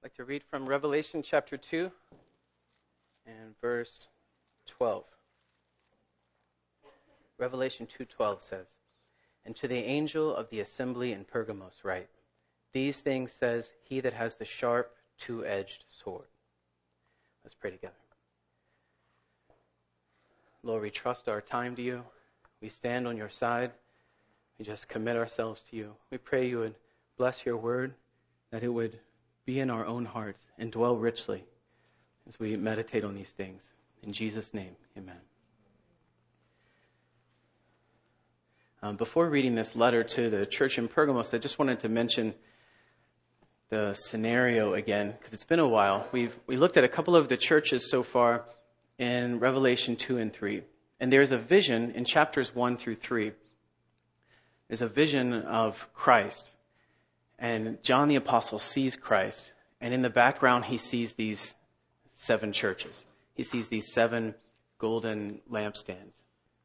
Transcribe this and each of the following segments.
I'd like to read from Revelation chapter 2 and verse 12. Revelation 2:12 says, "And to the angel of the assembly in Pergamos write, these things says he that has the sharp, two-edged sword." Let's pray together. Lord, we trust our time to you. We stand on your side. We just commit ourselves to you. We pray you would bless your word, that it would be in our own hearts and dwell richly as we meditate on these things. In Jesus' name, amen. Before reading this letter to the church in Pergamos, I just wanted to mention the scenario again, because it's been a while. We looked at a couple of the churches so far in Revelation 2 and 3. And there's a vision in chapters 1 through 3. There's a vision of Christ. And John the Apostle sees Christ. And in the background, he sees these 7 churches. He sees these 7 golden lampstands.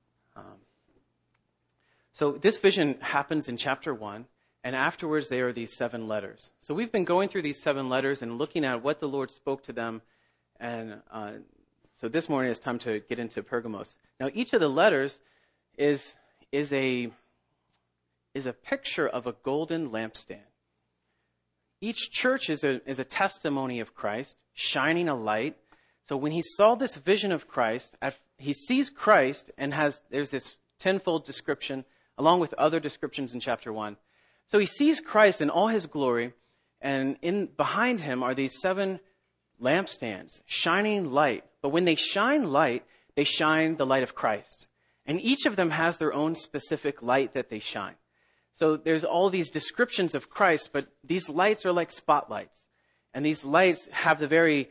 So this vision happens in chapter 1. And afterwards, there are these 7 letters. So we've been going through these 7 letters and looking at what the Lord spoke to them. And so this morning it's time to get into Pergamos. Now, each of the letters is a picture of a golden lampstand. Each church is a testimony of Christ, shining a light. So when he saw this vision of Christ, he sees Christ and there's this tenfold description, along with other descriptions in chapter 1. So he sees Christ in all his glory, and behind him are these 7 lampstands, shining light. But when they shine light, they shine the light of Christ. And each of them has their own specific light that they shine. So there's all these descriptions of Christ, but these lights are like spotlights. And these lights have the very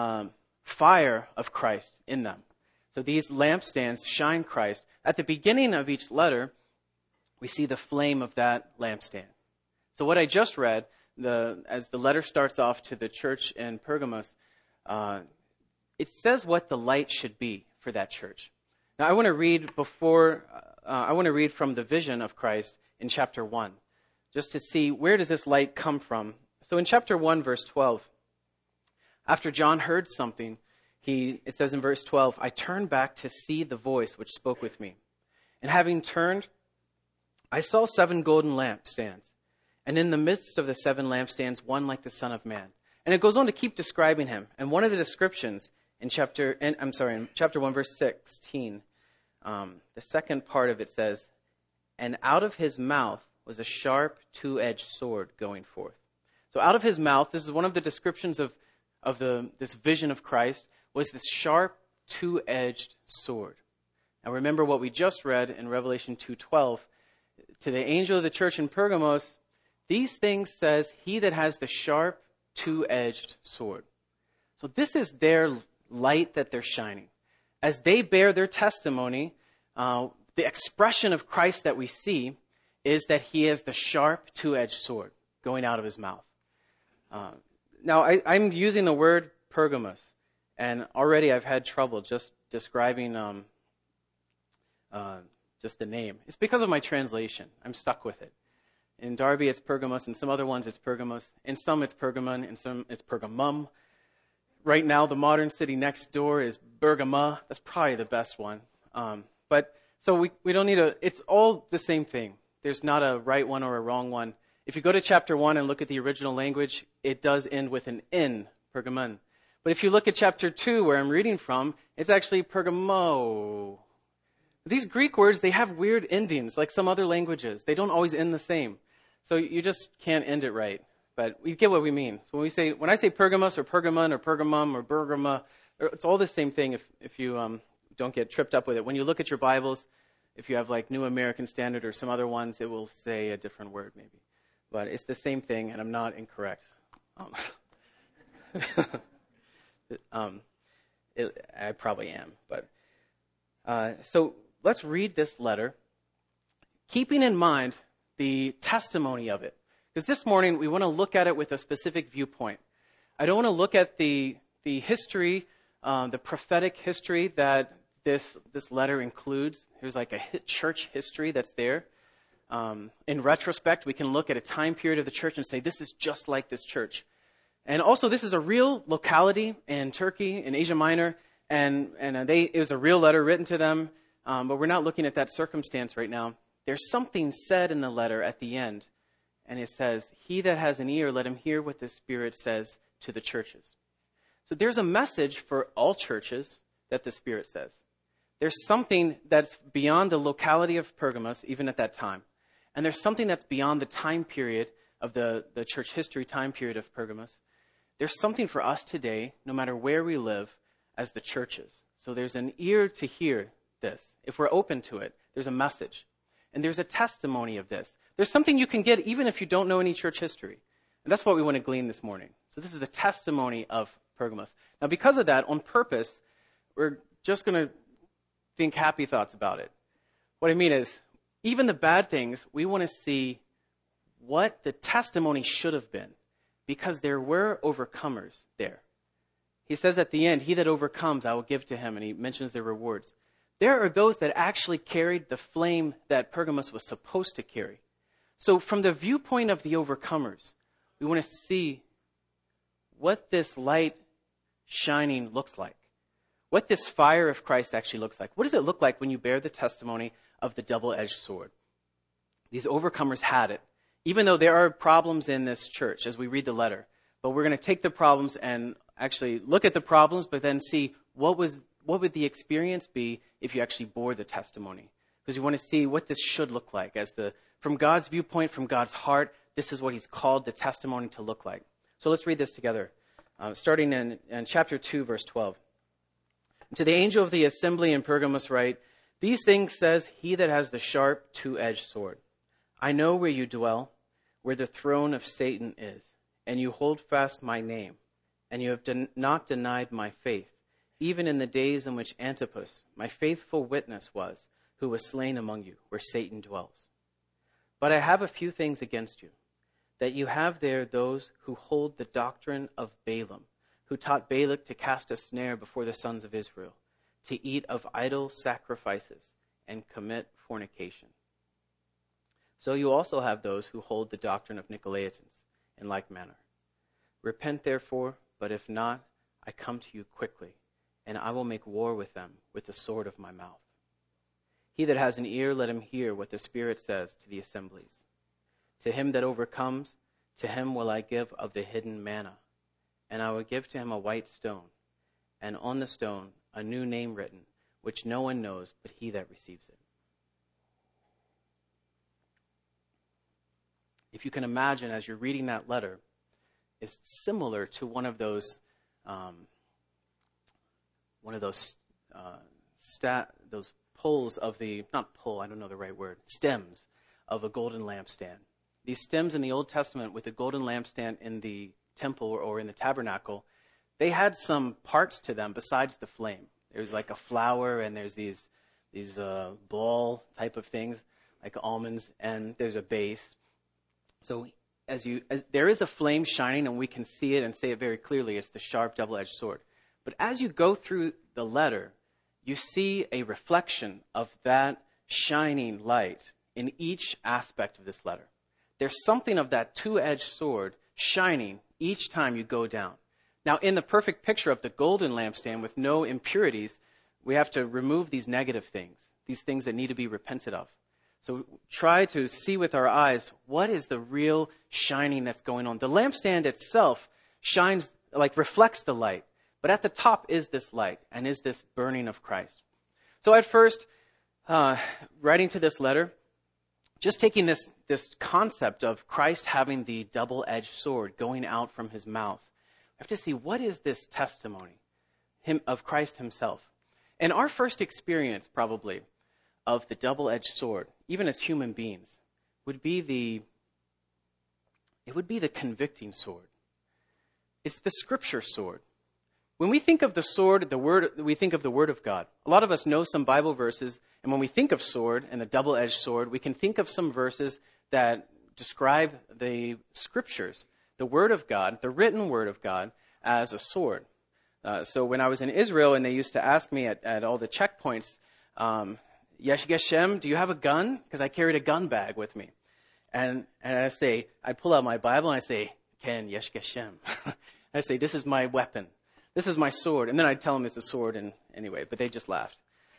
fire of Christ in them. So these lampstands shine Christ. At the beginning of each letter, we see the flame of that lampstand. So what I just read, as the letter starts off to the church in Pergamos, it says what the light should be for that church. Now I want to read from the vision of Christ in chapter 1, just to see where does this light come from. So in chapter 1, verse 12, after John heard something, it says in verse 12, "I turned back to see the voice which spoke with me. And having turned, I saw 7 golden lampstands. And in the midst of the 7 lampstands, one like the Son of Man." And it goes on to keep describing him. And one of the descriptions in chapter 1, verse 16, the second part of it says, "And out of his mouth was a sharp, two-edged sword going forth." So out of his mouth, this is one of the descriptions of this vision of Christ, was this sharp, two-edged sword. Now remember what we just read in Revelation 2:12. To the angel of the church in Pergamos, these things says he that has the sharp, two-edged sword. So this is their light that they're shining. As they bear their testimony, the expression of Christ that we see is that he has the sharp, two-edged sword going out of his mouth. Now, I'm using the word Pergamos, and already I've had trouble just describing just the name. It's because of my translation. I'm stuck with it. In Darby, it's Pergamos. In some other ones, it's Pergamos. In some, it's Pergamon. In some, it's Pergamum. Right now, the modern city next door is Bergama. That's probably the best one. So we don't need it's all the same thing. There's not a right one or a wrong one. If you go to chapter 1 and look at the original language, it does end with an N, Pergamon. But if you look at chapter 2, where I'm reading from, it's actually Pergamo. These Greek words, they have weird endings, like some other languages. They don't always end the same. So you just can't end it right. But we get what we mean. So when I say Pergamos or Pergamon or Pergamum or Bergama, it's all the same thing if you don't get tripped up with it. When you look at your Bibles, if you have like New American Standard or some other ones, it will say a different word maybe. But it's the same thing, and I'm not incorrect. I probably am. But so let's read this letter, keeping in mind the testimony of it. Because this morning, we want to look at it with a specific viewpoint. I don't want to look at the history, the prophetic history that this letter includes. There's like a church history that's there. In retrospect, we can look at a time period of the church and say, this is just like this church. And also, this is a real locality in Turkey, in Asia Minor, and it was a real letter written to them, but we're not looking at that circumstance right now. There's something said in the letter at the end, and it says, "He that has an ear, let him hear what the Spirit says to the churches." So there's a message for all churches that the Spirit says. There's something that's beyond the locality of Pergamos, even at that time. And there's something that's beyond the time period of the church history time period of Pergamos. There's something for us today, no matter where we live, as the churches. So there's an ear to hear this. If we're open to it, there's a message. And there's a testimony of this. There's something you can get even if you don't know any church history. And that's what we want to glean this morning. So this is the testimony of Pergamos. Now, because of that, on purpose, we're just going to think happy thoughts about it. What I mean is, even the bad things, we want to see what the testimony should have been, because there were overcomers there. He says at the end, "He that overcomes, I will give to him," and he mentions their rewards. There are those that actually carried the flame that Pergamos was supposed to carry. So from the viewpoint of the overcomers, we want to see what this light shining looks like, what this fire of Christ actually looks like. What does it look like when you bear the testimony of the double-edged sword? These overcomers had it, even though there are problems in this church as we read the letter. But we're going to take the problems and actually look at the problems, but then see what would the experience be if you actually bore the testimony. Because you want to see what this should look like. From God's viewpoint, from God's heart, this is what he's called the testimony to look like. So let's read this together, starting in chapter 2, verse 12. "To the angel of the assembly in Pergamos write, These things says he that has the sharp two-edged sword. I know where you dwell, where the throne of Satan is, and you hold fast my name, and you have not denied my faith, even in the days in which Antipas, my faithful witness was, who was slain among you, where Satan dwells. But I have a few things against you, that you have there those who hold the doctrine of Balaam, who taught Balak to cast a snare before the sons of Israel, to eat of idol sacrifices and commit fornication. So you also have those who hold the doctrine of Nicolaitans in like manner. Repent therefore, but if not, I come to you quickly, and I will make war with them with the sword of my mouth. He that has an ear, let him hear what the Spirit says to the assemblies. To him that overcomes, to him will I give of the hidden manna, and I will give to him a white stone, and on the stone a new name written, which no one knows but he that receives it." If you can imagine, as you're reading that letter, it's similar to one of those poles of the, not pole, I don't know the right word, stems of a golden lampstand. These stems in the Old Testament with the golden lampstand in the temple or in the tabernacle, they had some parts to them besides the flame. There's like a flower, and there's these ball type of things, like almonds, and there's a base. So as there is a flame shining, and we can see it and say it very clearly, it's the sharp double-edged sword. But as you go through the letter, you see a reflection of that shining light in each aspect of this letter. There's something of that two-edged sword shining each time you go down. Now, in the perfect picture of the golden lampstand with no impurities, we have to remove these negative things, these things that need to be repented of. So try to see with our eyes, what is the real shining that's going on? The lampstand itself shines, reflects the light. But at the top is this light and is this burning of Christ. So at first, writing to this letter, just taking this concept of Christ having the double-edged sword going out from his mouth, we have to see, what is this testimony of Christ himself? And our first experience, probably, of the double-edged sword, even as human beings, would be the convicting sword. It's the Scripture sword. When we think of the sword, we think of the Word of God. A lot of us know some Bible verses, and when we think of sword and the double-edged sword, we can think of some verses that describe the Scriptures, the Word of God, the written Word of God, as a sword. So when I was in Israel, and they used to ask me at all the checkpoints, Yesh Geshem, do you have a gun? Because I carried a gun bag with me. And I'd pull out my Bible and I'd say, Ken, Yesh Geshem. I say, this is my weapon. This is my sword. And then I'd tell them it's a sword, and anyway, but they just laughed.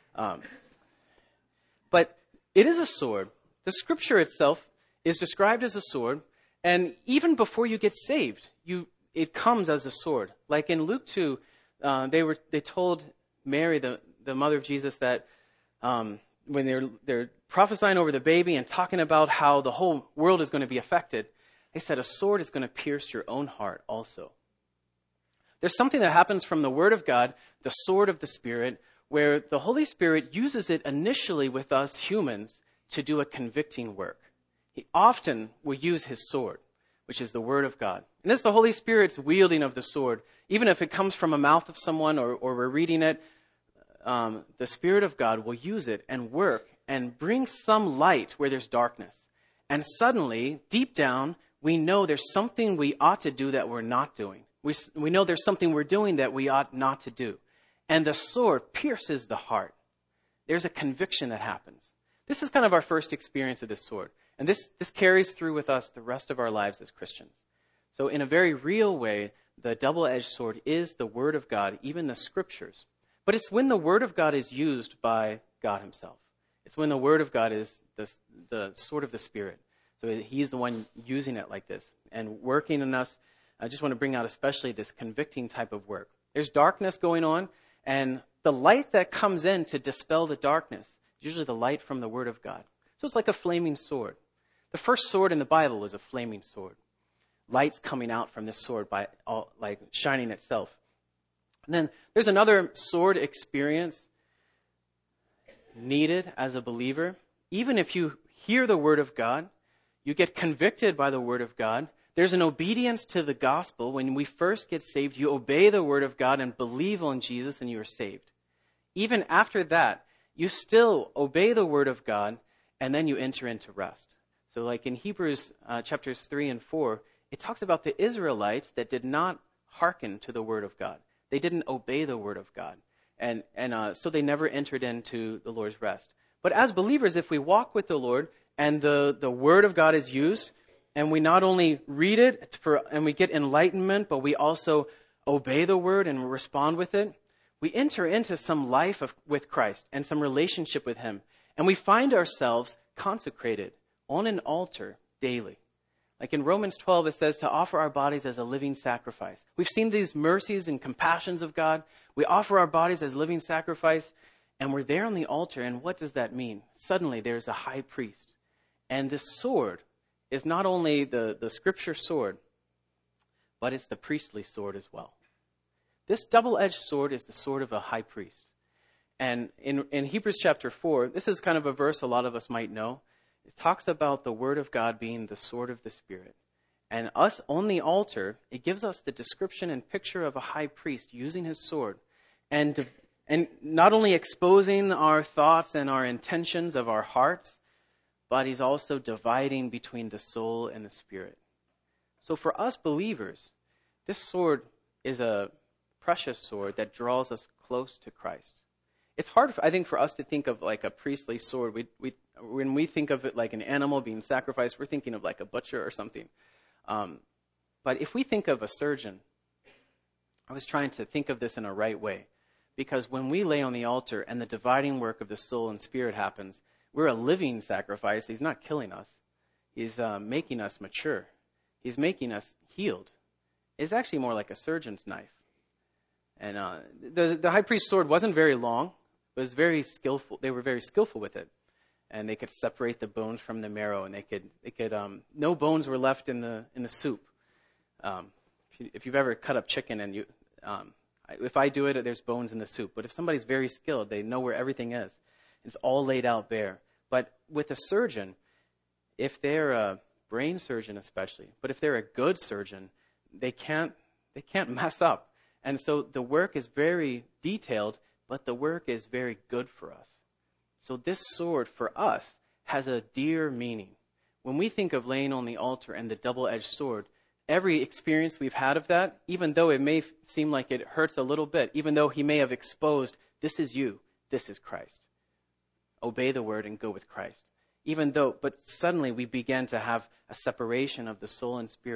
But it is a sword. The scripture itself is described as a sword, and even before you get saved, it comes as a sword. Like in Luke 2, they told Mary, the mother of Jesus, that when they're prophesying over the baby and talking about how the whole world is going to be affected, they said a sword is going to pierce your own heart also. There's something that happens from the Word of God, the sword of the Spirit, where the Holy Spirit uses it initially with us humans to do a convicting work. He often will use his sword, which is the Word of God. And it's the Holy Spirit's wielding of the sword. Even if it comes from a mouth of someone or we're reading it, the Spirit of God will use it and work and bring some light where there's darkness. And suddenly, deep down, we know there's something we ought to do that we're not doing. We know there's something we're doing that we ought not to do. And the sword pierces the heart. There's a conviction that happens. This is kind of our first experience of this sword. And this carries through with us the rest of our lives as Christians. So in a very real way, the double-edged sword is the Word of God, even the Scriptures. But it's when the Word of God is used by God himself. It's when the Word of God is the sword of the Spirit. So he's the one using it like this and working in us. I just want to bring out especially this convicting type of work. There's darkness going on, and the light that comes in to dispel the darkness is usually the light from the Word of God. So it's like a flaming sword. The first sword in the Bible was a flaming sword. Light's coming out from this sword by like shining itself. And then there's another sword experience needed as a believer. Even if you hear the Word of God, you get convicted by the Word of God. There's an obedience to the gospel. When we first get saved, you obey the Word of God and believe on Jesus and you are saved. Even after that, you still obey the Word of God and then you enter into rest. So like in Hebrews chapters 3 and 4, it talks about the Israelites that did not hearken to the Word of God. They didn't obey the Word of God. And so they never entered into the Lord's rest. But as believers, if we walk with the Lord and the Word of God is used, and we not only read it and we get enlightenment, but we also obey the Word and respond with it, we enter into some life with Christ and some relationship with Him. And we find ourselves consecrated on an altar daily. Like in Romans 12, it says to offer our bodies as a living sacrifice. We've seen these mercies and compassions of God. We offer our bodies as living sacrifice, and we're there on the altar. And what does that mean? Suddenly, there's a high priest. And this sword is not only the scripture sword, but it's the priestly sword as well. This double-edged sword is the sword of a high priest. And in Hebrews chapter 4, this is kind of a verse a lot of us might know. It talks about the Word of God being the sword of the Spirit. And us on the altar, it gives us the description and picture of a high priest using his sword. And not only exposing our thoughts and our intentions of our hearts, but he's also dividing between the soul and the spirit. So for us believers, this sword is a precious sword that draws us close to Christ. It's hard, I think, for us to think of like a priestly sword. When we think of it like an animal being sacrificed, we're thinking of like a butcher or something. But if we think of a surgeon, I was trying to think of this in a right way. Because when we lay on the altar and the dividing work of the soul and spirit happens, we're a living sacrifice. He's not killing us. He's making us mature. He's making us healed. It's actually more like a surgeon's knife. And the high priest's sword wasn't very long. It was very skillful. They were very skillful with it. And they could separate the bones from the marrow. And they could no bones were left in the soup. If you've ever cut up chicken and if I do it, there's bones in the soup. But if somebody's very skilled, they know where everything is. It's all laid out bare. But with a surgeon, if they're a brain surgeon especially, but if they're a good surgeon, they can't mess up. And so the work is very detailed, but the work is very good for us. So this sword for us has a dear meaning. When we think of laying on the altar and the double-edged sword, every experience we've had of that, even though it may seem like it hurts a little bit, even though he may have exposed, this is you, this is Christ. Obey the word and go with Christ. But suddenly we begin to have a separation of the soul and spirit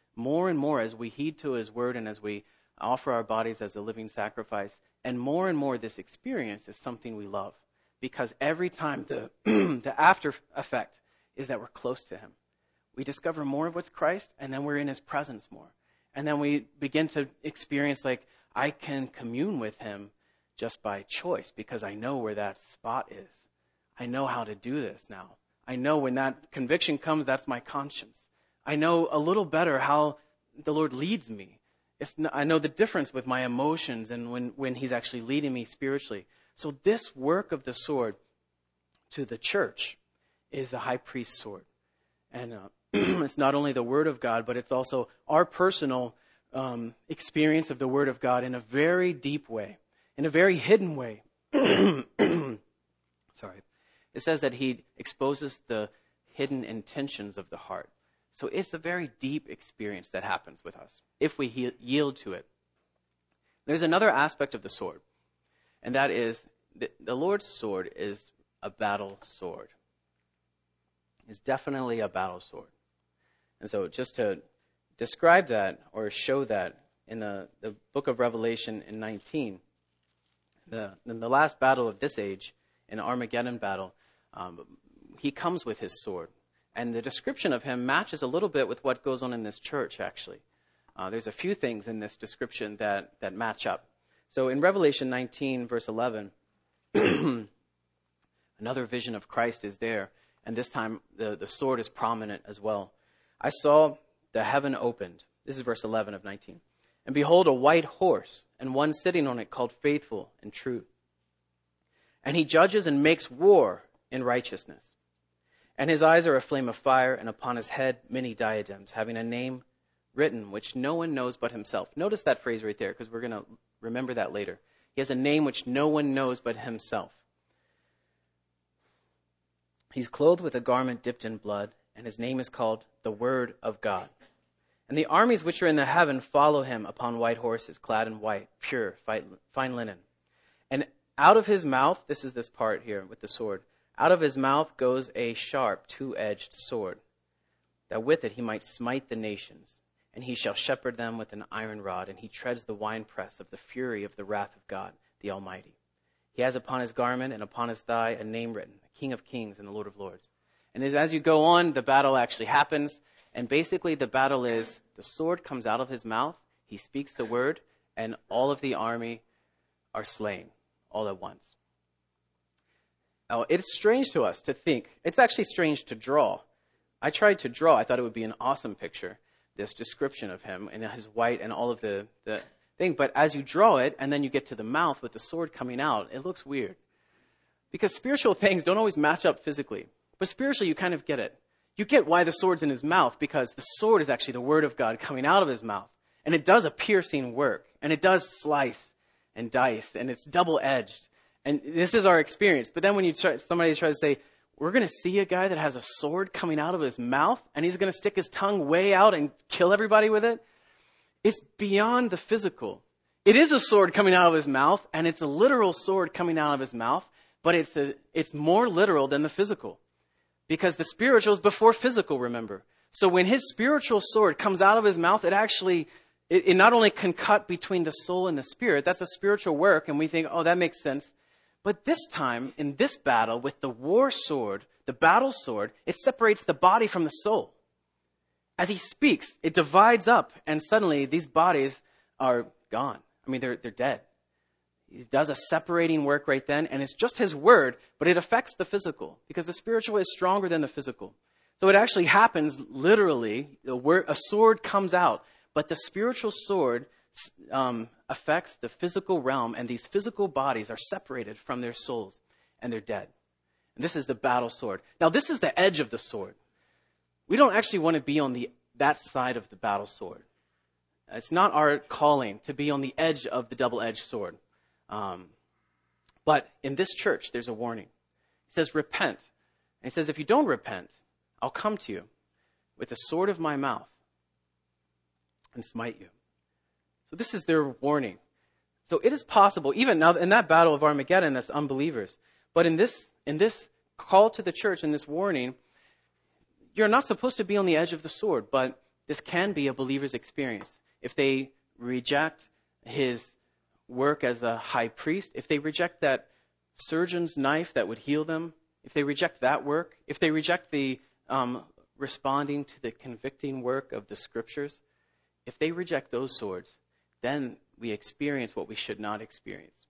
more and more as we heed to his word and as we offer our bodies as a living sacrifice. And more this experience is something we love. Because every time the after effect is that we're close to him. We discover more of what's Christ, and then we're in his presence more. And then we begin to experience like, I can commune with him just by choice because I know where that spot is. I know how to do this now. I know when that conviction comes, that's my conscience. I know a little better how the Lord leads me. I know the difference with my emotions and when he's actually leading me spiritually. So this work of the sword to the church is the high priest's sword. And it's not only the word of God, but it's also our personal experience of the word of God in a very deep way, in a very hidden way. Sorry. It says that he exposes the hidden intentions of the heart. So it's a very deep experience that happens with us if we yield to it. There's another aspect of the sword, and that is the Lord's sword is a battle sword. It's definitely a battle sword. And so just to describe that or show that in the book of Revelation in 19, in the last battle of this age, in Armageddon battle, he comes with his sword. And the description of him matches a little bit with what goes on in this church, actually. There's a few things in this description that match up. So in Revelation 19, verse 11, another vision of Christ is there. And this time, the sword is prominent as well. I saw the heaven opened. This is verse 11 of 19. And behold, a white horse, and one sitting on it called Faithful and True. And he judges and makes war in righteousness. And his eyes are a flame of fire, and upon his head many diadems, having a name written which no one knows but himself. Notice that phrase right there, because we're going to remember that later. He has a name which no one knows but himself. He's clothed with a garment dipped in blood, and his name is called the Word of God. And the armies which are in the heaven follow him upon white horses, clad in white, pure, fine linen. And out of his mouth, this is this part here with the sword, out of his mouth goes a sharp, two-edged sword, that with it he might smite the nations. And he shall shepherd them with an iron rod, and he treads the winepress of the fury of the wrath of God, the Almighty. He has upon his garment and upon his thigh a name written, the King of Kings and the Lord of Lords. And as you go on, the battle actually happens. And basically the battle is the sword comes out of his mouth, he speaks the word, and all of the army are slain all at once. Now, it's strange to us to think. It's actually strange to draw. I tried to draw. I thought it would be an awesome picture, this description of him and his white and all of the thing. But as you draw it and then you get to the mouth with the sword coming out, it looks weird. Because spiritual things don't always match up physically. But spiritually, you kind of get it. You get why the sword's in his mouth, because the sword is actually the word of God coming out of his mouth. And it does a piercing work. And it does slice and dice. And it's double-edged. And this is our experience. But then when somebody tries to say, we're going to see a guy that has a sword coming out of his mouth, and he's going to stick his tongue way out and kill everybody with it, it's beyond the physical. It is a sword coming out of his mouth, and it's a literal sword coming out of his mouth, but it's more literal than the physical. Because the spiritual is before physical, remember. So when his spiritual sword comes out of his mouth, it not only can cut between the soul and the spirit, that's a spiritual work, and we think, oh, that makes sense. But this time, in this battle, with the war sword, the battle sword, it separates the body from the soul. As he speaks, it divides up, and suddenly these bodies are gone. I mean, they're dead. He does a separating work right then, and it's just his word, but it affects the physical, because the spiritual is stronger than the physical. So it actually happens literally. A sword comes out, but the spiritual sword affects the physical realm, and these physical bodies are separated from their souls, and they're dead. And this is the battle sword. Now, this is the edge of the sword. We don't actually want to be on that side of the battle sword. It's not our calling to be on the edge of the double-edged sword. But in this church, there's a warning. It says, repent. And it says, if you don't repent, I'll come to you with the sword of my mouth and smite you. So this is their warning. So it is possible, even now in that battle of Armageddon, that's unbelievers. But in this call to the church, in this warning, you're not supposed to be on the edge of the sword, but This can be a believer's experience. If they reject his work as a high priest, if they reject that surgeon's knife that would heal them, if they reject that work, if they reject the responding to the convicting work of the Scriptures, if they reject those swords, then we experience what we should not experience.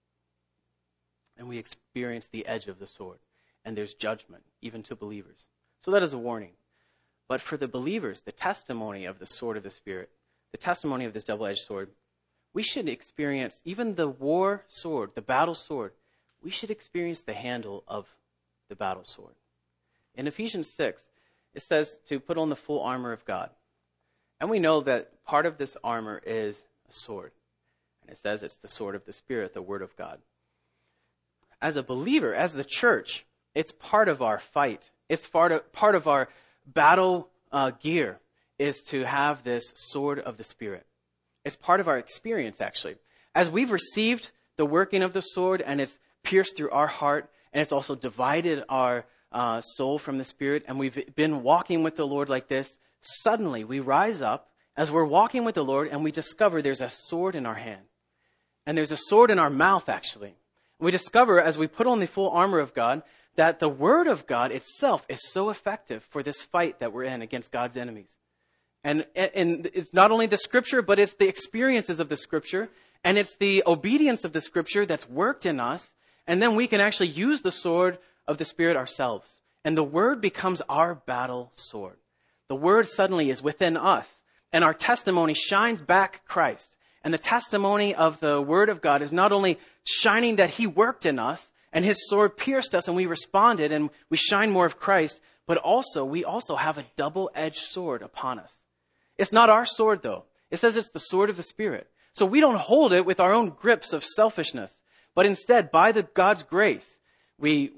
And we experience the edge of the sword. And there's judgment, even to believers. So that is a warning. But for the believers, the testimony of the sword of the Spirit, the testimony of this double-edged sword, we should experience, even the war sword, the battle sword, we should experience the handle of the battle sword. In Ephesians 6, it says to put on the full armor of God. And we know that part of this armor is a sword. And it says it's the sword of the Spirit, the Word of God. As a believer, as the church, it's part of our fight. It's part of our battle gear is to have this sword of the Spirit. It's part of our experience, actually. As we've received the working of the sword and it's pierced through our heart and it's also divided our soul from the Spirit, and we've been walking with the Lord like this, suddenly we rise up as we're walking with the Lord and we discover there's a sword in our hand. And there's a sword in our mouth, actually. We discover as we put on the full armor of God that the Word of God itself is so effective for this fight that we're in against God's enemies. And it's not only the Scripture, but it's the experiences of the Scripture, and it's the obedience of the Scripture that's worked in us, and then we can actually use the sword of the Spirit ourselves. And the Word becomes our battle sword. The Word suddenly is within us, and our testimony shines back Christ. And the testimony of the Word of God is not only shining that He worked in us, and His sword pierced us, and we responded, and we shine more of Christ, but also, we also have a double-edged sword upon us. It's not our sword, though. It says it's the sword of the Spirit. So we don't hold it with our own grips of selfishness, but instead, by God's grace, we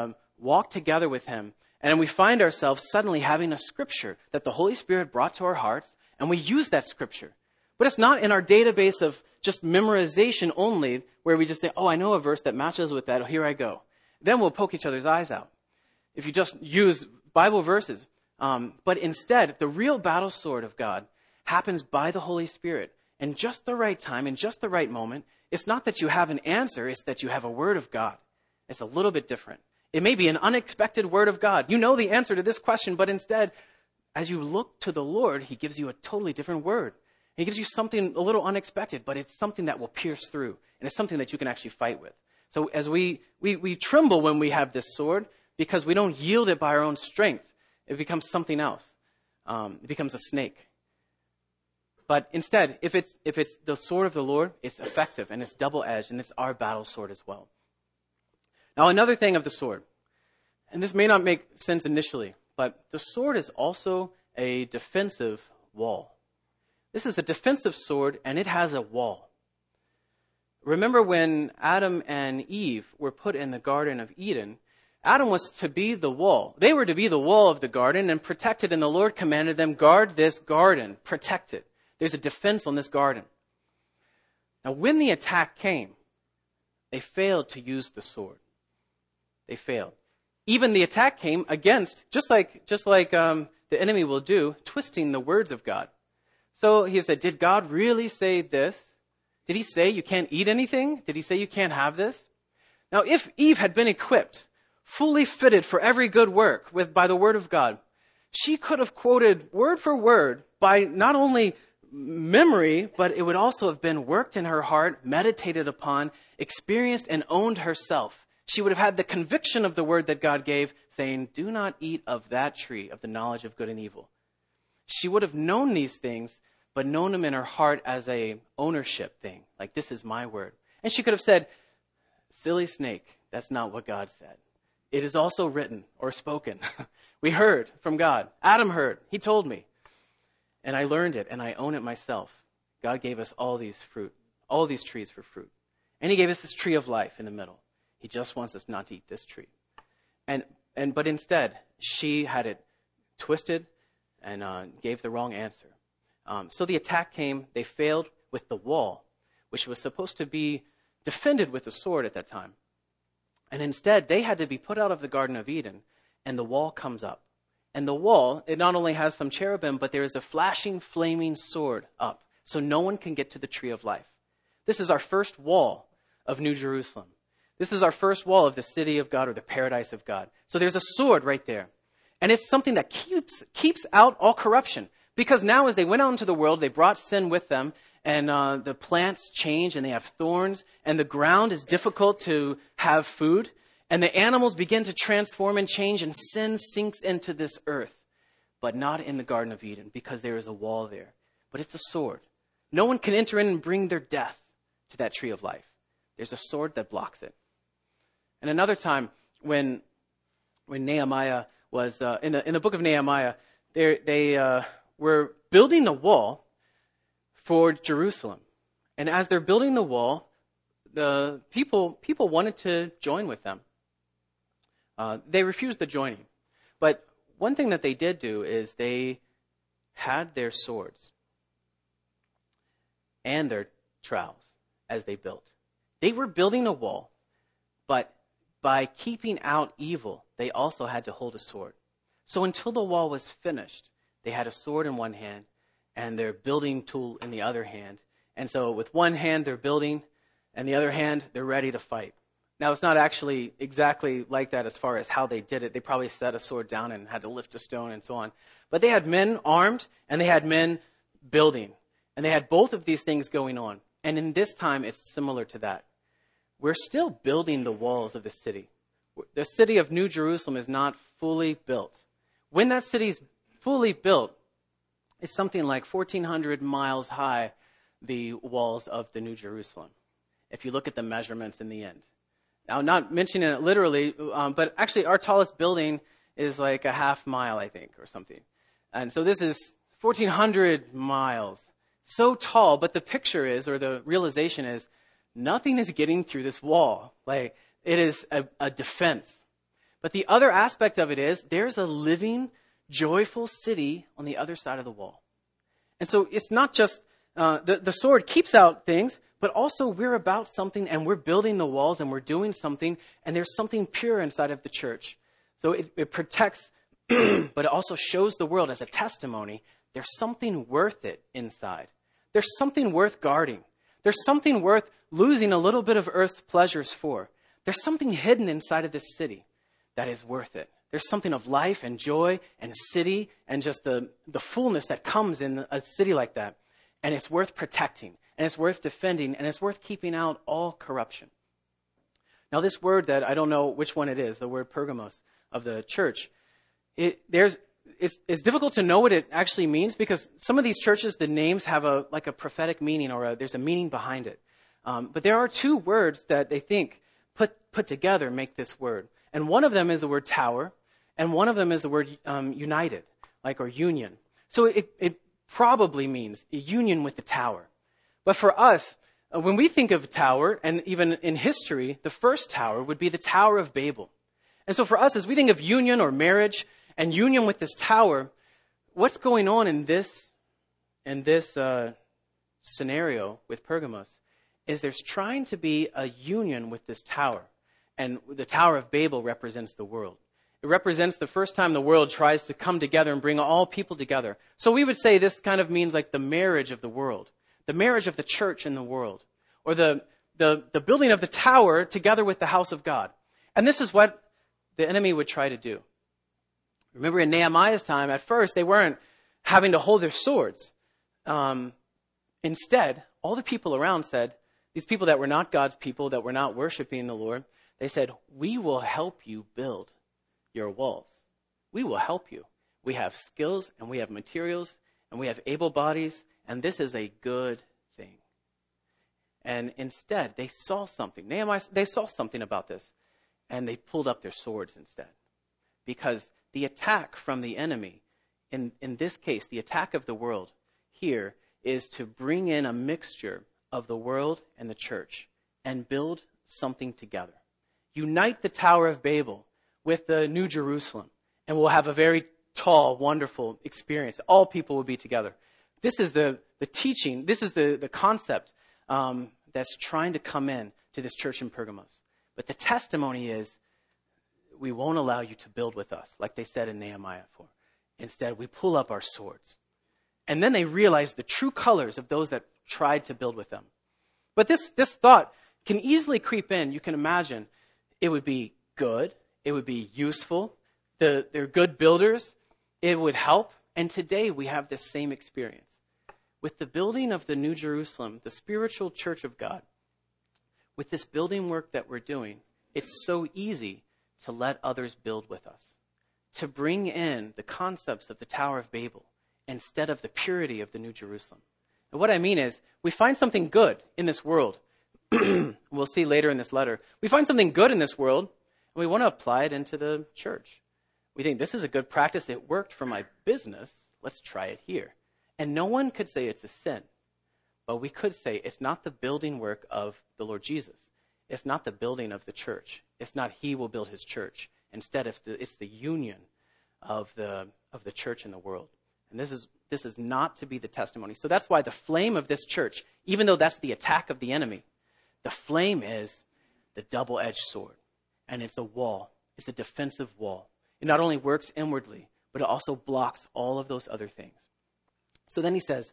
walk together with Him, and we find ourselves suddenly having a Scripture that the Holy Spirit brought to our hearts, and we use that Scripture. But it's not in our database of just memorization only, where we just say, oh, I know a verse that matches with that, here I go. Then we'll poke each other's eyes out. If you just use Bible verses. But instead, the real battle sword of God happens by the Holy Spirit. In just the right time, in just the right moment. It's not that you have an answer, it's that you have a word of God. It's a little bit different. It may be an unexpected word of God. You know the answer to this question, but instead, as you look to the Lord, He gives you a totally different word. He gives you something a little unexpected, but it's something that will pierce through. And it's something that you can actually fight with. So as we tremble when we have this sword, because we don't yield it by our own strength. It becomes something else. It becomes a snake. But instead, if it's the sword of the Lord, it's effective and it's double-edged and it's our battle sword as well. Now, another thing of the sword, and this may not make sense initially, but the sword is also a defensive wall. This is a defensive sword, and it has a wall. Remember when Adam and Eve were put in the Garden of Eden, Adam was to be the wall. They were to be the wall of the garden and protect it, and the Lord commanded them, guard this garden, protect it. There's a defense on this garden. Now, when the attack came, they failed to use the sword. They failed. Even the attack came against, just like the enemy will do, twisting the words of God. So he said, did God really say this? Did He say you can't eat anything? Did He say you can't have this? Now, if Eve had been equipped, fully fitted for every good work by the word of God, she could have quoted word for word by not only memory, but it would also have been worked in her heart, meditated upon, experienced and owned herself. She would have had the conviction of the word that God gave, saying, do not eat of that tree of the knowledge of good and evil. She would have known these things, but known them in her heart as a ownership thing. Like, this is my word. And she could have said, silly snake, that's not what God said. It is also written or spoken. We heard from God. Adam heard. He told me. And I learned it, and I own it myself. God gave us all these trees for fruit. And He gave us this tree of life in the middle. He just wants us not to eat this tree. But instead, she had it twisted and gave the wrong answer. So the attack came. They failed with the wall, which was supposed to be defended with the sword at that time. And instead, they had to be put out of the Garden of Eden, and the wall comes up. And the wall, it not only has some cherubim, but there is a flashing, flaming sword up, so no one can get to the tree of life. This is our first wall of New Jerusalem. This is our first wall of the city of God, or the paradise of God. So there's a sword right there. And it's something that keeps out all corruption. Because now as they went out into the world, they brought sin with them, and the plants change, and they have thorns, and the ground is difficult to have food. And the animals begin to transform and change, and sin sinks into this earth. But not in the Garden of Eden, because there is a wall there. But it's a sword. No one can enter in and bring their death to that tree of life. There's a sword that blocks it. And another time, when Nehemiah was, in the book of Nehemiah, they were building a wall for Jerusalem. And as they're building the wall, the people wanted to join with them. They refused the joining. But one thing that they did do is they had their swords and their trowels as they built. They were building a wall, but by keeping out evil, they also had to hold a sword. So until the wall was finished, they had a sword in one hand and their building tool in the other hand. And so with one hand, they're building, and the other hand, they're ready to fight. Now, it's not actually exactly like that as far as how they did it. They probably set a sword down and had to lift a stone and so on. But they had men armed, and they had men building. And they had both of these things going on. And in this time, it's similar to that. We're still building the walls of the city. The city of New Jerusalem is not fully built. When that city's fully built, it's something like 1,400 miles high, the walls of the New Jerusalem, if you look at the measurements in the end. Now, I'm not mentioning it literally, but actually our tallest building is like a half mile, I think, or something. And so this is 1,400 miles. So tall, but the picture is, or the realization is, nothing is getting through this wall. Like, it is a defense. But the other aspect of it is, there's a living, joyful city on the other side of the wall. And so it's not just, the sword keeps out things, but also we're about something, and we're building the walls, and we're doing something, and there's something pure inside of the church. So it protects, but it also shows the world as a testimony, there's something worth it inside. There's something worth guarding. There's something worth losing a little bit of earth's pleasures for. There's something hidden inside of this city that is worth it. There's something of life and joy and city and just the fullness that comes in a city like that. And it's worth protecting, and it's worth defending, and it's worth keeping out all corruption. Now, this word that I don't know which one it is, the word Pergamos of the church, it's difficult to know what it actually means, because some of these churches, the names have a prophetic meaning, or there's a meaning behind it. But there are two words that they think put together make this word. And one of them is the word tower, and one of them is the word united, or union. So it probably means a union with the tower. But for us, when we think of tower, and even in history, the first tower would be the Tower of Babel. And so for us, as we think of union or marriage and union with this tower, what's going on in this scenario with Pergamos is there's trying to be a union with this tower. And the Tower of Babel represents the world. It represents the first time the world tries to come together and bring all people together. So we would say this kind of means like the marriage of the world, the marriage of the church in the world, or the building of the tower together with the house of God. And this is what the enemy would try to do. Remember in Nehemiah's time, at first, they weren't having to hold their swords. Instead, all the people around said, these people that were not God's people, that were not worshiping the Lord, they said, we will help you build your walls. We will help you. We have skills, and we have materials, and we have able bodies, and this is a good thing. And instead, they saw something. Nehemiah, they saw something about this, and they pulled up their swords instead. Because the attack from the enemy, in this case, the attack of the world here, is to bring in a mixture of the world and the church and build something together. Unite the Tower of Babel with the New Jerusalem, and we'll have a very tall, wonderful experience. All people will be together. This is the teaching, this is the concept that's trying to come in to this church in Pergamos. But the testimony is, we won't allow you to build with us, like they said in Nehemiah 4. Instead, we pull up our swords. And then they realize the true colors of those that tried to build with them. But this thought can easily creep in. You can imagine it would be good. It would be useful. They're good builders. It would help. And today we have this same experience. With the building of the New Jerusalem, the spiritual church of God, with this building work that we're doing, it's so easy to let others build with us, to bring in the concepts of the Tower of Babel instead of the purity of the New Jerusalem. And what I mean is, we find something good in this world. We'll see later in this letter. We find something good in this world, and we want to apply it into the church. We think this is a good practice. It worked for my business. Let's try it here. And no one could say it's a sin. But we could say it's not the building work of the Lord Jesus. It's not the building of the church. It's not he will build his church. Instead, it's the union of the church in the world. And this is not to be the testimony. So that's why the flame of this church, even though that's the attack of the enemy, the flame is the double-edged sword. And it's a wall. It's a defensive wall. It not only works inwardly, but it also blocks all of those other things. So then he says,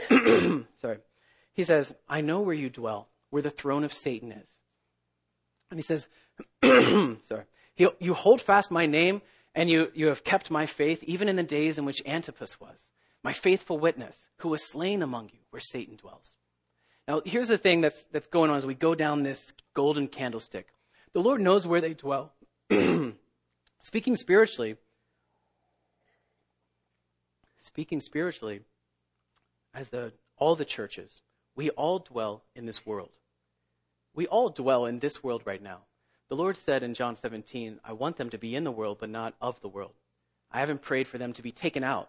he says, I know where you dwell, where the throne of Satan is. And he says, you hold fast my name, and you have kept my faith, even in the days in which Antipas was, my faithful witness, who was slain among you, where Satan dwells. Now, here's the thing that's going on as we go down this golden candlestick. The Lord knows where they dwell. Speaking spiritually, as all the churches, we all dwell in this world. We all dwell in this world right now. The Lord said in John 17, I want them to be in the world, but not of the world. I haven't prayed for them to be taken out.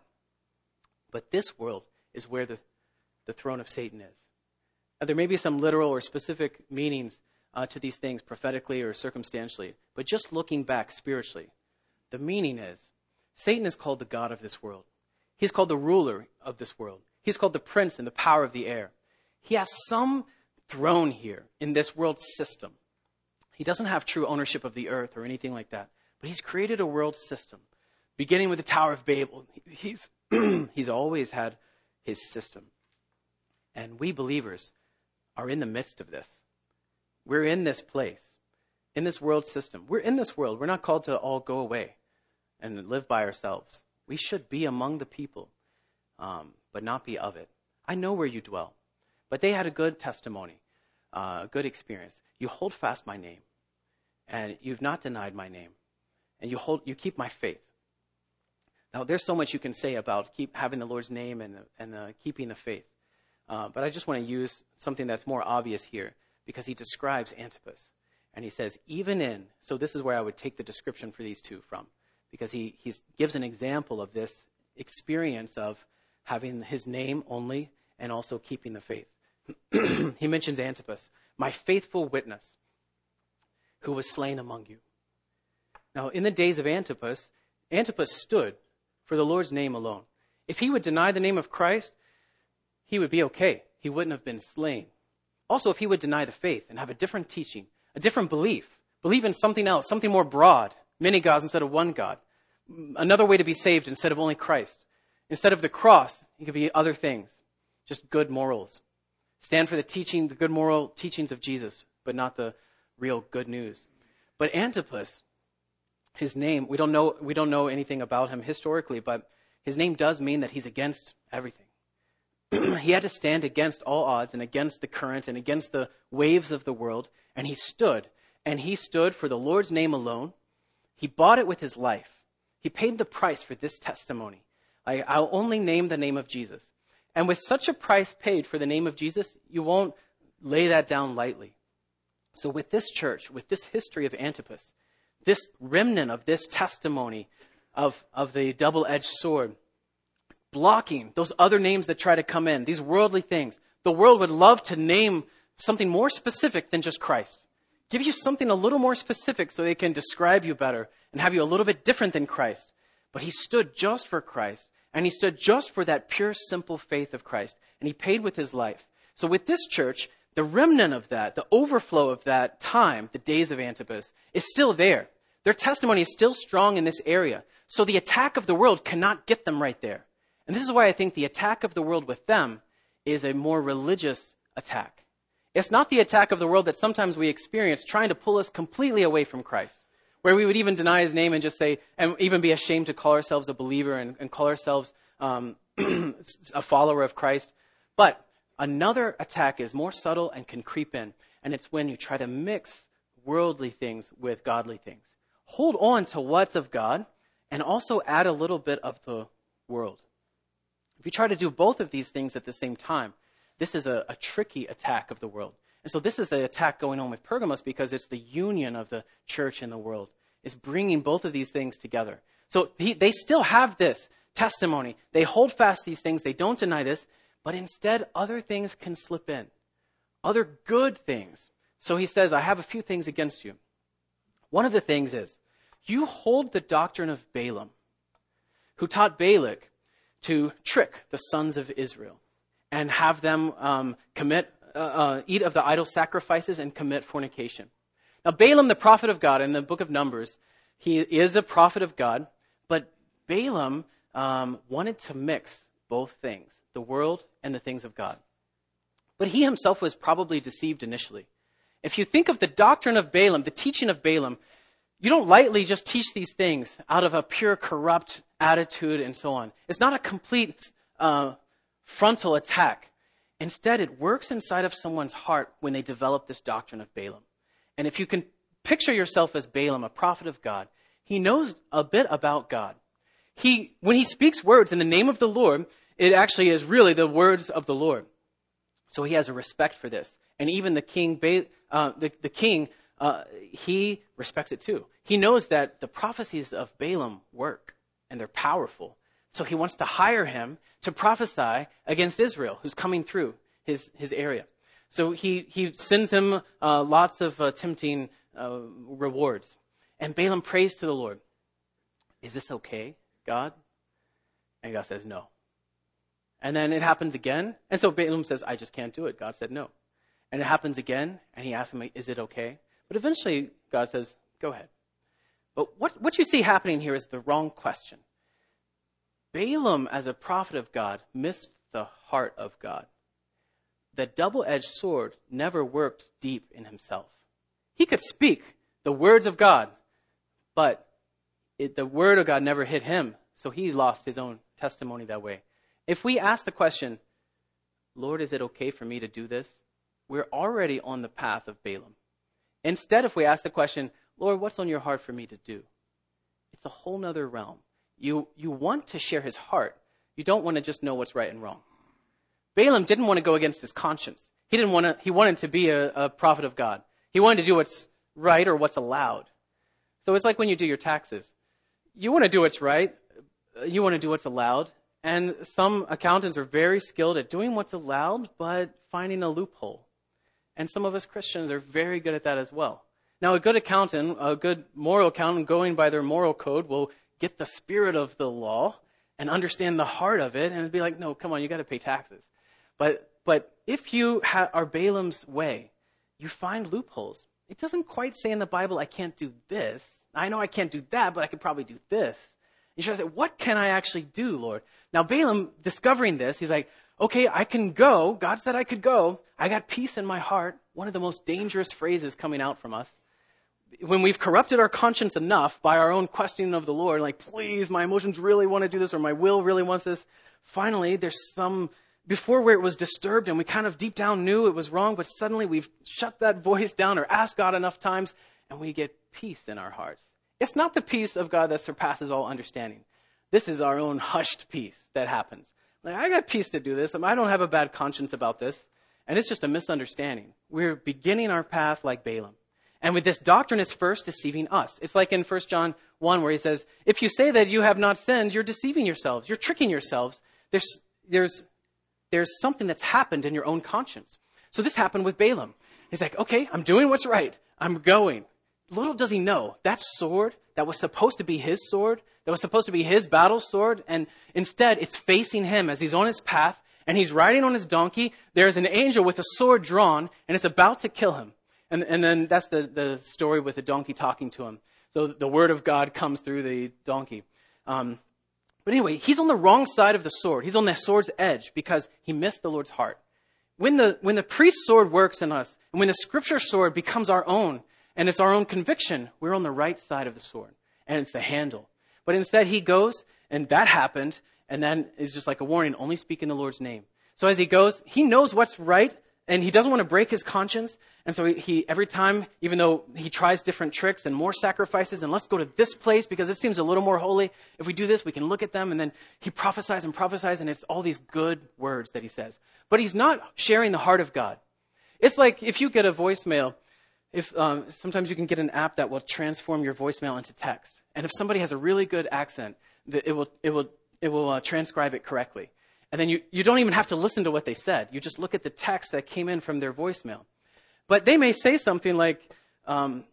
But this world is where the throne of Satan is. Now, there may be some literal or specific meanings to these things prophetically or circumstantially, but just looking back spiritually, the meaning is Satan is called the god of this world. He's called the ruler of this world. He's called the prince and the power of the air. He has some throne here in this world system. He doesn't have true ownership of the earth or anything like that, but he's created a world system, beginning with the Tower of Babel. He's always had his system. And we believers are in the midst of this. We're in this place, in this world system. We're in this world. We're not called to all go away and live by ourselves. We should be among the people, but not be of it. I know where you dwell. But they had a good testimony, a good experience. You hold fast my name, and you've not denied my name, and you keep my faith. Now, there's so much you can say about having the Lord's name and keeping the faith. But I just want to use something that's more obvious here, because he describes Antipas. And he says, so this is where I would take the description for these two from, because he gives an example of this experience of having his name only and also keeping the faith. He mentions Antipas, my faithful witness, who was slain among you. Now, in the days of Antipas stood for the Lord's name alone. If he would deny the name of Christ, he would be okay. He wouldn't have been slain. Also, if he would deny the faith and have a different teaching, a different believe in something else, something more broad, many gods instead of one God, another way to be saved instead of only Christ. Instead of the cross, it could be other things, just good morals. Stand for the good moral teachings of Jesus, but not the real good news. But Antipas, his name, we don't know anything about him historically, but his name does mean that he's against everything. He had to stand against all odds and against the current and against the waves of the world, and he stood. And he stood for the Lord's name alone. He bought it with his life. He paid the price for this testimony. I'll only name the name of Jesus. And with such a price paid for the name of Jesus, you won't lay that down lightly. So with this church, with this history of Antipas, this remnant of this testimony of the double-edged sword, blocking those other names that try to come in, these worldly things, the world would love to name something more specific than just Christ. Give you something a little more specific so they can describe you better and have you a little bit different than Christ. But he stood just for Christ. And he stood just for that pure, simple faith of Christ. And he paid with his life. So with this church, the remnant of that, the overflow of that time, the days of Antipas, is still there. Their testimony is still strong in this area. So the attack of the world cannot get them right there. And this is why I think the attack of the world with them is a more religious attack. It's not the attack of the world that sometimes we experience trying to pull us completely away from Christ, where we would even deny his name and just say, and even be ashamed to call ourselves a believer and call ourselves a follower of Christ. But another attack is more subtle and can creep in, and it's when you try to mix worldly things with godly things. Hold on to what's of God and also add a little bit of the world. If you try to do both of these things at the same time, this is a tricky attack of the world. And so this is the attack going on with Pergamos because it's the union of the church and the world. It's bringing both of these things together. So they still have this testimony. They hold fast these things. They don't deny this. But instead, other things can slip in. Other good things. So he says, I have a few things against you. One of the things is, you hold the doctrine of Balaam, who taught Balak to trick the sons of Israel and have them eat of the idol sacrifices and commit fornication. Now, Balaam, the prophet of God, in the book of Numbers, he is a prophet of God, but Balaam wanted to mix both things, the world and the things of God. But he himself was probably deceived initially. If you think of the doctrine of Balaam, the teaching of Balaam, you don't lightly just teach these things out of a pure corrupt attitude and so on. It's not a complete frontal attack. Instead, it works inside of someone's heart when they develop this doctrine of Balaam. And if you can picture yourself as Balaam, a prophet of God, he knows a bit about God. When he speaks words in the name of the Lord, it actually is really the words of the Lord. So he has a respect for this. And even the king, he respects it too. He knows that the prophecies of Balaam work and they're powerful. So he wants to hire him to prophesy against Israel, who's coming through his area. So he sends him lots of tempting rewards. And Balaam prays to the Lord, is this okay, God? And God says, no. And then it happens again. And so Balaam says, I just can't do it. God said no. And it happens again. And he asks him, is it okay? But eventually God says, go ahead. But what you see happening here is the wrong question. Balaam, as a prophet of God, missed the heart of God. The double-edged sword never worked deep in himself. He could speak the words of God, but the word of God never hit him, so he lost his own testimony that way. If we ask the question, Lord, is it okay for me to do this? We're already on the path of Balaam. Instead, if we ask the question, Lord, what's on your heart for me to do? It's a whole nother realm. You want to share his heart. You don't want to just know what's right and wrong. Balaam didn't want to go against his conscience. He wanted to be a prophet of God. He wanted to do what's right or what's allowed. So it's like when you do your taxes. You want to do what's right. You want to do what's allowed. And some accountants are very skilled at doing what's allowed, but finding a loophole. And some of us Christians are very good at that as well. Now, a good accountant, a good moral accountant going by their moral code will get the spirit of the law and understand the heart of it and be like, no, come on, you got to pay taxes. But if you are Balaam's way, you find loopholes. It doesn't quite say in the Bible, I can't do this. I know I can't do that, but I could probably do this. You should say, what can I actually do, Lord? Now, Balaam, discovering this, he's like, okay, I can go. God said I could go. I got peace in my heart. One of the most dangerous phrases coming out from us. When we've corrupted our conscience enough by our own questioning of the Lord, like, please, my emotions really want to do this, or my will really wants this. Finally, there's before where it was disturbed and we kind of deep down knew it was wrong, but suddenly we've shut that voice down or asked God enough times and we get peace in our hearts. It's not the peace of God that surpasses all understanding. This is our own hushed peace that happens. Like, I got peace to do this. I don't have a bad conscience about this. And it's just a misunderstanding. We're beginning our path like Balaam. And with this doctrine is first deceiving us. It's like in 1 John 1 where he says, if you say that you have not sinned, you're deceiving yourselves. You're tricking yourselves. There's something that's happened in your own conscience. So this happened with Balaam. He's like, okay, I'm doing what's right. I'm going. Little does he know, that sword that was supposed to be his sword, that was supposed to be his battle sword, and instead it's facing him as he's on his path, and he's riding on his donkey. There's an angel with a sword drawn, and it's about to kill him. And then that's the story with the donkey talking to him. So the word of God comes through the donkey. But anyway, he's on the wrong side of the sword. He's on the sword's edge because he missed the Lord's heart. When the priest's sword works in us, and when the scripture sword becomes our own, and it's our own conviction, we're on the right side of the sword, and it's the handle. But instead he goes, and that happened, and then it's just like a warning, only speak in the Lord's name. So as he goes, he knows what's right, and he doesn't want to break his conscience. And so he every time, even though he tries different tricks and more sacrifices, and let's go to this place because it seems a little more holy. If we do this, we can look at them. And then he prophesies, and it's all these good words that he says. But he's not sharing the heart of God. It's like if you get a voicemail, sometimes you can get an app that will transform your voicemail into text. And if somebody has a really good accent, it will transcribe it correctly. And then you don't even have to listen to what they said. You just look at the text that came in from their voicemail. But they may say something like, can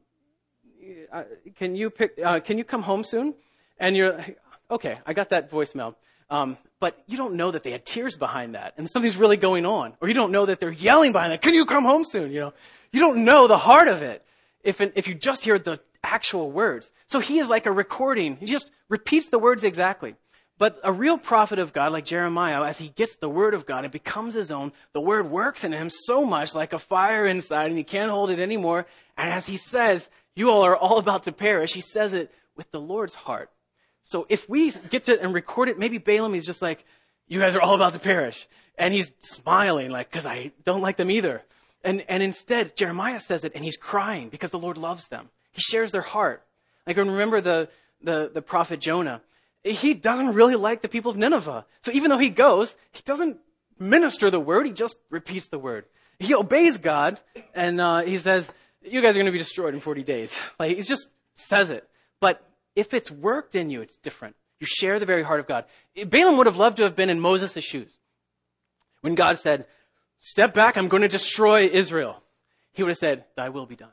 you come home soon? And you're like, okay, I got that voicemail. But you don't know that they had tears behind that and something's really going on. Or you don't know that they're yelling behind that, can you come home soon? You don't know the heart of it if you just hear the actual words. So he is like a recording. He just repeats the words exactly. But a real prophet of God, like Jeremiah, as he gets the word of God, it becomes his own. The word works in him so much like a fire inside, and he can't hold it anymore. And as he says, you all are all about to perish, he says it with the Lord's heart. So if we get to and record it, maybe Balaam, he's just like, you guys are all about to perish. And he's smiling, like, because I don't like them either. And instead, Jeremiah says it, and he's crying because the Lord loves them. He shares their heart. Like, remember the prophet Jonah. He doesn't really like the people of Nineveh. So even though he goes, he doesn't minister the word. He just repeats the word. He obeys God, and he says, you guys are going to be destroyed in 40 days. Like, he just says it. But if it's worked in you, it's different. You share the very heart of God. Balaam would have loved to have been in Moses' shoes. When God said, step back, I'm going to destroy Israel. He would have said, thy will be done.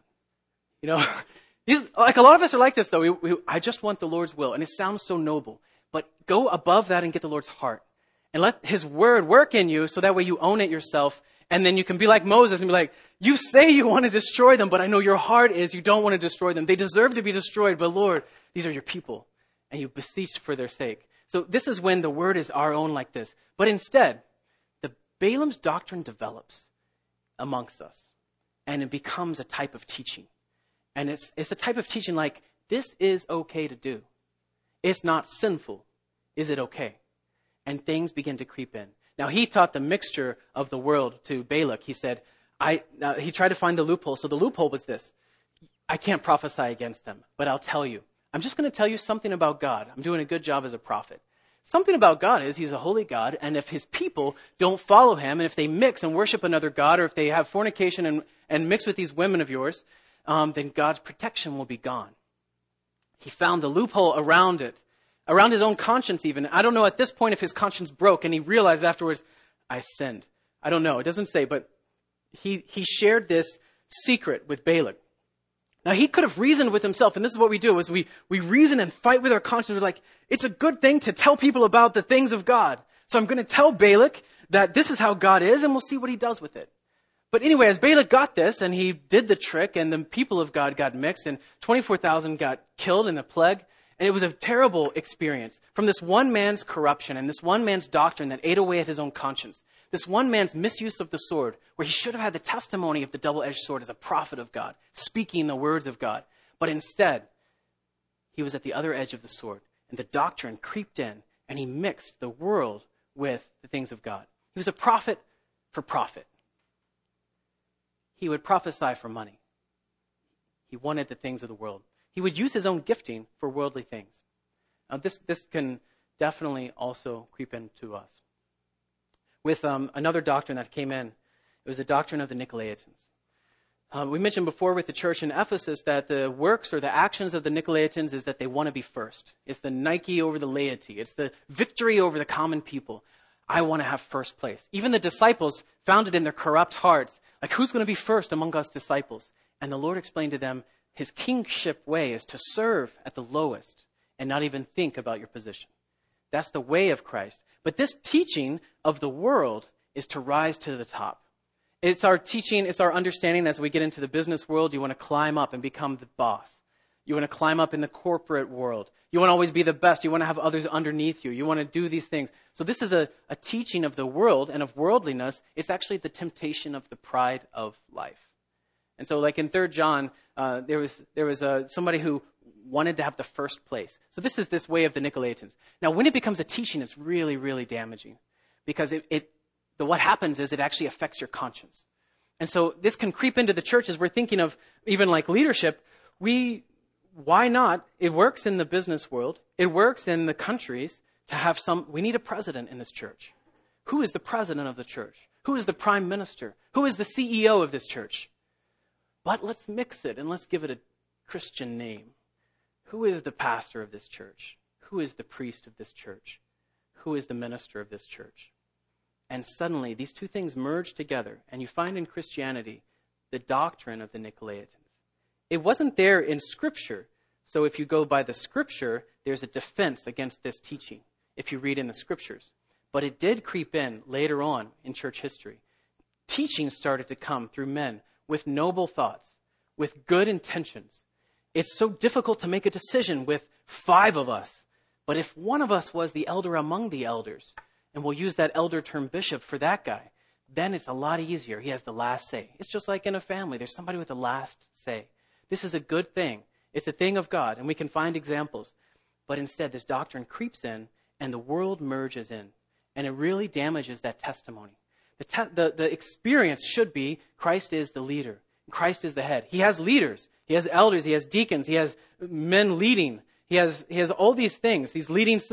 Like a lot of us are like this, though. I just want the Lord's will. And it sounds so noble. But go above that and get the Lord's heart. And let his word work in you so that way you own it yourself. And then you can be like Moses and be like, you say you want to destroy them, but I know your heart is you don't want to destroy them. They deserve to be destroyed, but Lord, these are your people. And you beseech for their sake. So this is when the word is our own like this. But instead, the Balaam's doctrine develops amongst us. And it becomes a type of teaching. And it's a type of teaching like, this is okay to do. It's not sinful. Is it okay? And things begin to creep in. Now, he taught the mixture of the world to Balak. He said, he tried to find the loophole. So the loophole was this. I can't prophesy against them, but I'll tell you. I'm just going to tell you something about God. I'm doing a good job as a prophet. Something about God is he's a holy God, and if his people don't follow him, and if they mix and worship another God, or if they have fornication and mix with these women of yours, then God's protection will be gone. He found the loophole around it, around his own conscience even. I don't know at this point if his conscience broke and he realized afterwards, I sinned. I don't know. It doesn't say, but he shared this secret with Balak. Now, he could have reasoned with himself, and this is what we do, is we reason and fight with our conscience. We're like, it's a good thing to tell people about the things of God. So I'm going to tell Balak that this is how God is, and we'll see what he does with it. But anyway, as Balak got this, and he did the trick, and the people of God got mixed, and 24,000 got killed in the plague, and it was a terrible experience from this one man's corruption and this one man's doctrine that ate away at his own conscience. This one man's misuse of the sword, where he should have had the testimony of the double-edged sword as a prophet of God, speaking the words of God. But instead, he was at the other edge of the sword, and the doctrine creeped in, and he mixed the world with the things of God. He was a prophet for profit. He would prophesy for money. He wanted the things of the world. He would use his own gifting for worldly things. Now, this can definitely also creep into us. With another doctrine that came in, it was the doctrine of the Nicolaitans. We mentioned before with the church in Ephesus that the works or the actions of the Nicolaitans is that they want to be first. It's the Nike over the laity. It's the victory over the common people. I want to have first place. Even the disciples found it in their corrupt hearts. Like, who's going to be first among us disciples? And the Lord explained to them, his kingship way is to serve at the lowest and not even think about your position. That's the way of Christ. But this teaching of the world is to rise to the top. It's our teaching, it's our understanding as we get into the business world, you want to climb up and become the boss. You want to climb up in the corporate world. You want to always be the best. You want to have others underneath you. You want to do these things. So this is a teaching of the world and of worldliness. It's actually the temptation of the pride of life. And so like in 3 John, there was somebody who wanted to have the first place. So this is this way of the Nicolaitans. Now, when it becomes a teaching, it's really, really damaging. Because what happens is it actually affects your conscience. And so this can creep into the church as we're thinking of even like leadership. Why not? It works in the business world. It works in the countries to have we need a president in this church. Who is the president of the church? Who is the prime minister? Who is the CEO of this church? But let's mix it and let's give it a Christian name. Who is the pastor of this church? Who is the priest of this church? Who is the minister of this church? And suddenly these two things merge together, and you find in Christianity the doctrine of the Nicolaitans. It wasn't there in Scripture. So if you go by the Scripture, there's a defense against this teaching, if you read in the Scriptures. But it did creep in later on in church history. Teaching started to come through men with noble thoughts, with good intentions. It's so difficult to make a decision with 5 of us. But if one of us was the elder among the elders, and we'll use that elder term bishop for that guy, then it's a lot easier. He has the last say. It's just like in a family. There's somebody with the last say. This is a good thing. It's a thing of God, and we can find examples. But instead, this doctrine creeps in, and the world merges in. And it really damages that testimony. The experience should be Christ is the leader. Christ is the head. He has leaders. He has elders. He has deacons. He has men leading. He has all these things, these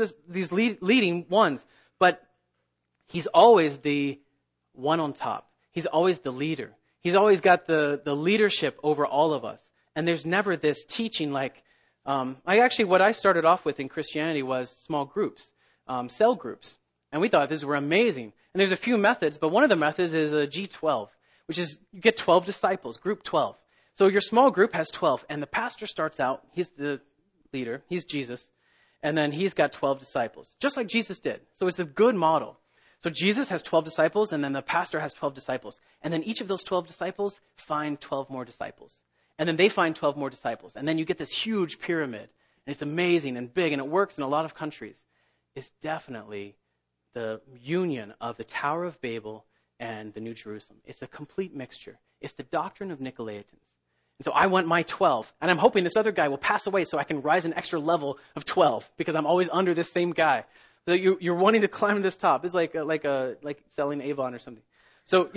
leading ones. But he's always the one on top. He's always the leader. He's always got the leadership over all of us. And there's never this teaching like, what I started off with in Christianity was small groups, cell groups. And we thought these were amazing. And there's a few methods, but one of the methods is a G12, which is you get 12 disciples, group 12. So your small group has 12, and the pastor starts out, he's the leader, he's Jesus, and then he's got 12 disciples, just like Jesus did. So it's a good model. So Jesus has 12 disciples, and then the pastor has 12 disciples. And then each of those 12 disciples find 12 more disciples. And then they find 12 more disciples. And then you get this huge pyramid, and it's amazing and big, and it works in a lot of countries. It's definitely the union of the Tower of Babel and the New Jerusalem. It's a complete mixture. It's the doctrine of Nicolaitans. And so I want my 12, and I'm hoping this other guy will pass away so I can rise an extra level of 12 because I'm always under this same guy. So you're wanting to climb to this top. It's like selling Avon or something. So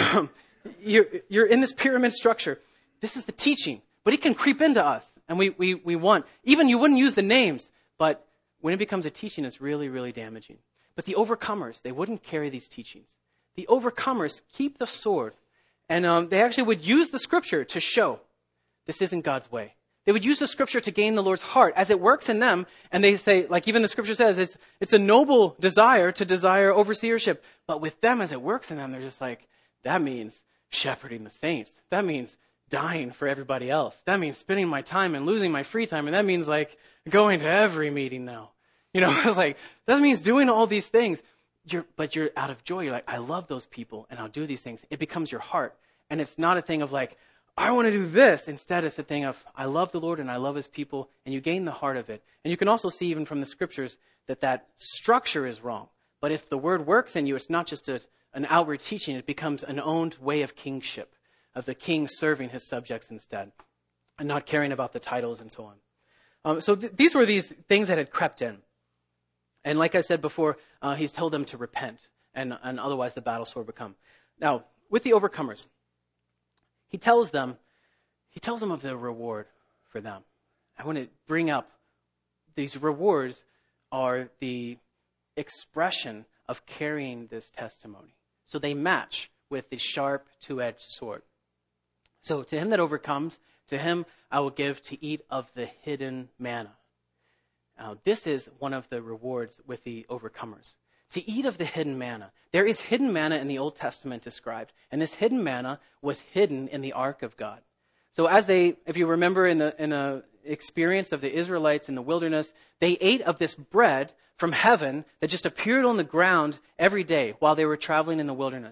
you're in this pyramid structure. This is the teaching, but it can creep into us, and we want. Even you wouldn't use the names, but when it becomes a teaching, it's really, really damaging. But the overcomers, they wouldn't carry these teachings. The overcomers keep the sword, and they actually would use the Scripture to show this isn't God's way. They would use the Scripture to gain the Lord's heart as it works in them. And they say, like even the Scripture says, it's a noble desire to desire overseership. But with them, as it works in them, they're just like, that means shepherding the saints. That means dying for everybody else. That means spending my time and losing my free time. And that means like going to every meeting now. It's like, that means doing all these things. But you're out of joy. You're like, I love those people and I'll do these things. It becomes your heart. And it's not a thing of like, I want to do this. Instead, it's a thing of, I love the Lord and I love his people, and you gain the heart of it. And you can also see even from the Scriptures that structure is wrong. But if the word works in you, it's not just an outward teaching. It becomes an owned way of kingship, of the king serving his subjects instead, and not caring about the titles and so on. These were these things that had crept in. And like I said before, he's told them to repent, and otherwise the battle sword would come. Now, with the overcomers, he tells them of the reward for them. I want to bring up these rewards are the expression of carrying this testimony. So they match with the sharp two-edged sword. So to him that overcomes, to him I will give to eat of the hidden manna. Now, this is one of the rewards with the overcomers. To eat of the hidden manna. There is hidden manna in the Old Testament described, and this hidden manna was hidden in the ark of God. So if you remember in the experience of the Israelites in the wilderness, they ate of this bread from heaven that just appeared on the ground every day while they were traveling in the wilderness.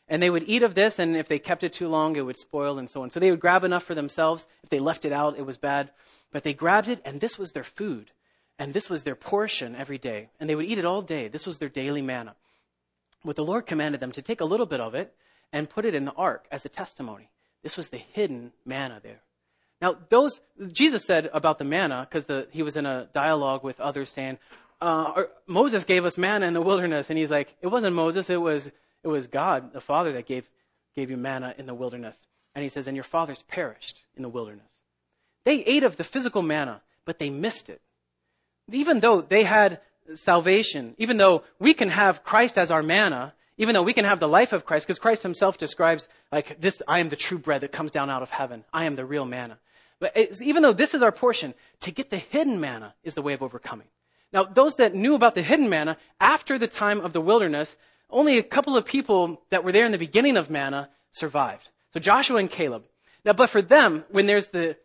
And they would eat of this, and if they kept it too long, it would spoil and so on. So they would grab enough for themselves. If they left it out, it was bad. But they grabbed it, and this was their food. And this was their portion every day. And they would eat it all day. This was their daily manna. But the Lord commanded them to take a little bit of it and put it in the ark as a testimony. This was the hidden manna there. Now, Jesus said about the manna, because he was in a dialogue with others saying, Moses gave us manna in the wilderness. And he's like, it wasn't Moses, it was God, the Father, that gave you manna in the wilderness. And he says, and your fathers perished in the wilderness. They ate of the physical manna, but they missed it. Even though they had salvation, even though we can have Christ as our manna, even though we can have the life of Christ, because Christ himself describes like this, I am the true bread that comes down out of heaven. I am the real manna. But even though this is our portion, to get the hidden manna is the way of overcoming. Now, those that knew about the hidden manna, after the time of the wilderness, only a couple of people that were there in the beginning of manna survived. So Joshua and Caleb. Now, but for them, when there's the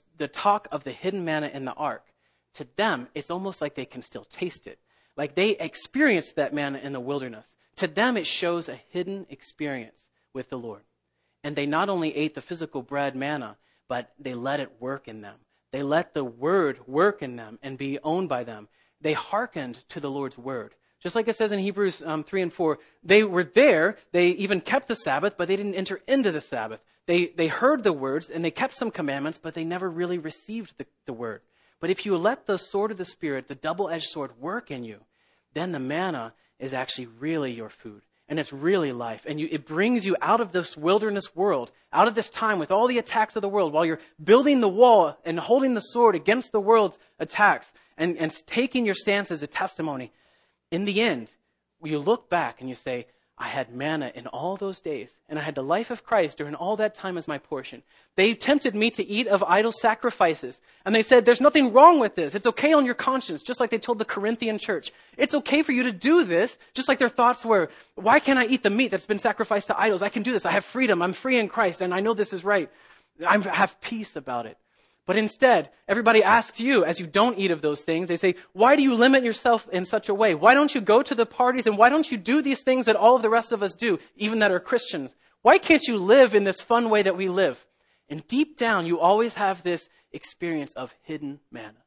talk of the hidden manna in the ark, to them, it's almost like they can still taste it. Like they experienced that manna in the wilderness. To them, it shows a hidden experience with the Lord. And they not only ate the physical bread manna, but they let it work in them. They let the word work in them and be owned by them. They hearkened to the Lord's word. Just like it says in Hebrews 3 and 4, they were there, they even kept the Sabbath, but they didn't enter into the Sabbath. They heard the words and they kept some commandments, but they never really received the word. But if you let the sword of the Spirit, the double-edged sword, work in you, then the manna is actually really your food. And it's really life. And it brings you out of this wilderness world, out of this time with all the attacks of the world, while you're building the wall and holding the sword against the world's attacks and taking your stance as a testimony. In the end, you look back and you say, I had manna in all those days, and I had the life of Christ during all that time as my portion. They tempted me to eat of idol sacrifices. And they said, there's nothing wrong with this. It's okay on your conscience, just like they told the Corinthian church. It's okay for you to do this, just like their thoughts were, why can't I eat the meat that's been sacrificed to idols? I can do this. I have freedom. I'm free in Christ, and I know this is right. I have peace about it. But instead, everybody asks you, as you don't eat of those things, they say, why do you limit yourself in such a way? Why don't you go to the parties and why don't you do these things that all of the rest of us do, even that are Christians? Why can't you live in this fun way that we live? And deep down, you always have this experience of hidden manna.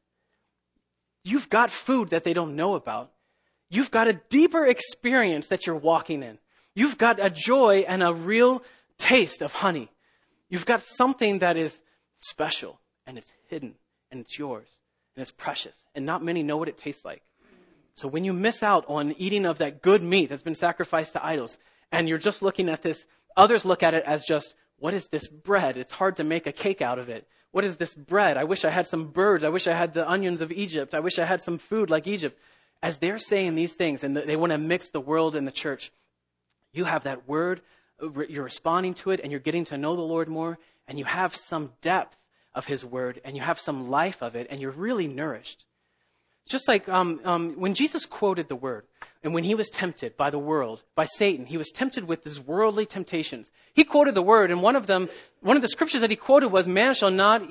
You've got food that they don't know about. You've got a deeper experience that you're walking in. You've got a joy and a real taste of honey. You've got something that is special. And it's hidden, and it's yours, and it's precious, and not many know what it tastes like. So when you miss out on eating of that good meat that's been sacrificed to idols, and you're just looking at this, others look at it as just, what is this bread? It's hard to make a cake out of it. What is this bread? I wish I had some birds. I wish I had the onions of Egypt. I wish I had some food like Egypt. As they're saying these things, and they want to mix the world and the church, you have that word, you're responding to it, and you're getting to know the Lord more, and you have some depth of his word, and you have some life of it, and you're really nourished. Just like when Jesus quoted the word, and when he was tempted by the world, by Satan, he was tempted with these worldly temptations. He quoted the word, and one of the scriptures that he quoted was, man shall not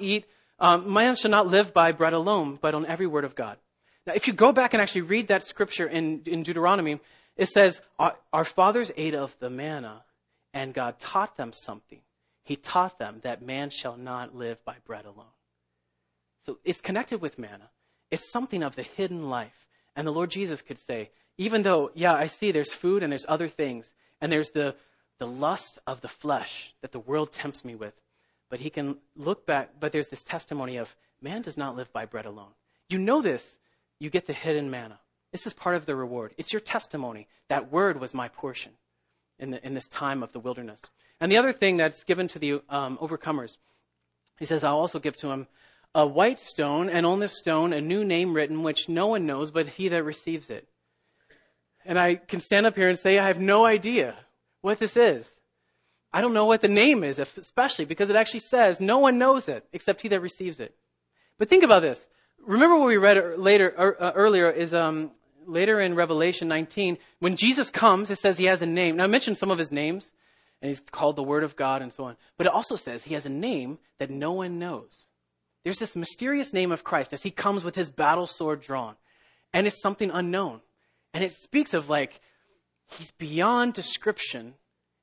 live by bread alone, but on every word of God. Now, if you go back and actually read that scripture in Deuteronomy, it says, our fathers ate of the manna, and God taught them something. He taught them that man shall not live by bread alone. So it's connected with manna. It's something of the hidden life. And the Lord Jesus could say, even though, yeah, I see there's food and there's other things, and there's the lust of the flesh that the world tempts me with, but he can look back, but there's this testimony of man does not live by bread alone. You know this, you get the hidden manna. This is part of the reward. It's your testimony. That word was my portion in this time of the wilderness. And the other thing that's given to the overcomers, he says, I'll also give to him a white stone, and on this stone a new name written, which no one knows but he that receives it. And I can stand up here and say, I have no idea what this is. I don't know what the name is, especially because it actually says no one knows it except he that receives it. But think about this. Remember what we read earlier is later in Revelation 19, when Jesus comes, it says he has a name. Now I mentioned some of his names. And he's called the Word of God and so on. But it also says he has a name that no one knows. There's this mysterious name of Christ as he comes with his battle sword drawn. And it's something unknown. And it speaks of like, he's beyond description.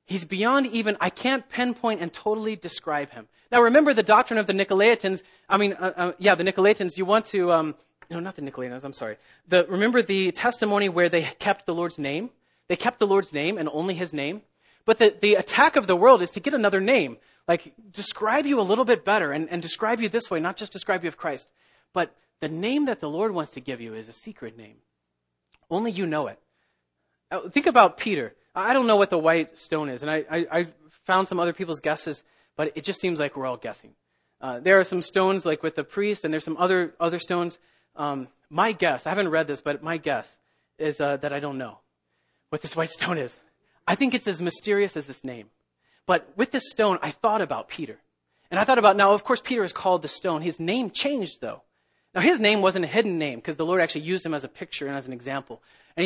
He's beyond even, I can't pinpoint and totally describe him. Now remember the doctrine of the Nicolaitans. The Nicolaitans, you want to, no, not the Nicolaitans, I'm sorry. Remember the testimony where they kept the Lord's name? They kept the Lord's name and only his name. But the attack of the world is to get another name. Like, describe you a little bit better and describe you this way, not just describe you of Christ. But the name that the Lord wants to give you is a secret name. Only you know it. Think about Peter. I don't know what the white stone is, and I found some other people's guesses, but it just seems like we're all guessing. There are some stones like with the priest, and there's some other stones. My guess, I haven't read this, but my guess is that I don't know what this white stone is. I think it's as mysterious as this name. But with this stone, I thought about Peter. And I thought about, now, of course, Peter is called the stone. His name changed, though. Now, his name wasn't a hidden name because the Lord actually used him as a picture and as an example. And he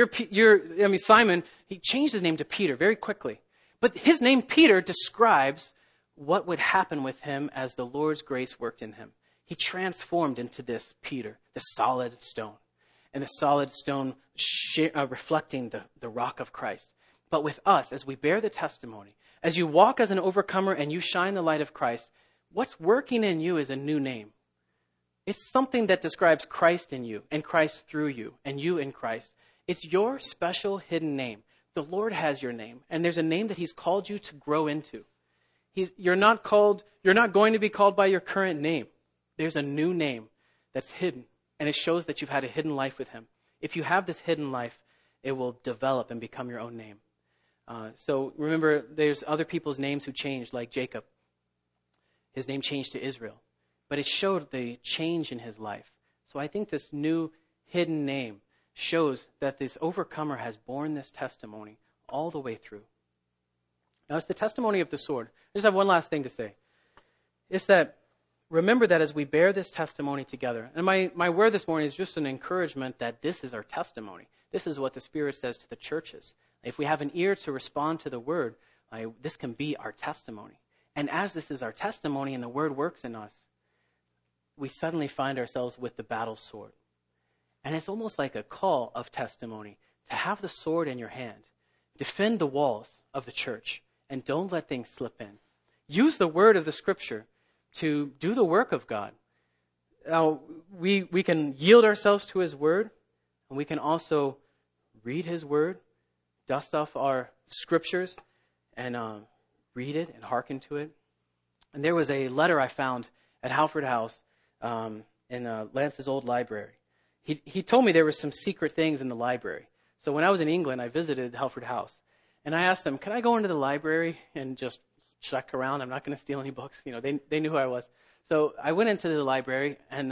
said, Simon, he changed his name to Peter very quickly. But his name, Peter, describes what would happen with him as the Lord's grace worked in him. He transformed into this Peter, the solid stone. And the solid stone reflecting the rock of Christ. But with us, as we bear the testimony, as you walk as an overcomer and you shine the light of Christ, what's working in you is a new name. It's something that describes Christ in you and Christ through you and you in Christ. It's your special hidden name. The Lord has your name, and there's a name that he's called you to grow into. You're not going to be called by your current name. There's a new name that's hidden, and it shows that you've had a hidden life with him. If you have this hidden life, it will develop and become your own name. So remember, there's other people's names who changed, like Jacob. His name changed to Israel. But it showed the change in his life. So I think this new hidden name shows that this overcomer has borne this testimony all the way through. Now, it's the testimony of the sword. I just have one last thing to say. It's that, remember that as we bear this testimony together, and my word this morning is just an encouragement that this is our testimony. This is what the Spirit says to the churches. If we have an ear to respond to the word, this can be our testimony. And as this is our testimony and the word works in us, we suddenly find ourselves with the battle sword. And it's almost like a call of testimony to have the sword in your hand. Defend the walls of the church and don't let things slip in. Use the word of the Scripture to do the work of God. Now, we can yield ourselves to his word, and we can also read his word, dust off our scriptures, and read it and hearken to it. And there was a letter I found at Halford House in Lance's old library. He told me there were some secret things in the library. So when I was in England, I visited Halford House. And I asked them, can I go into the library and just check around? I'm not going to steal any books. They knew who I was. So I went into the library, and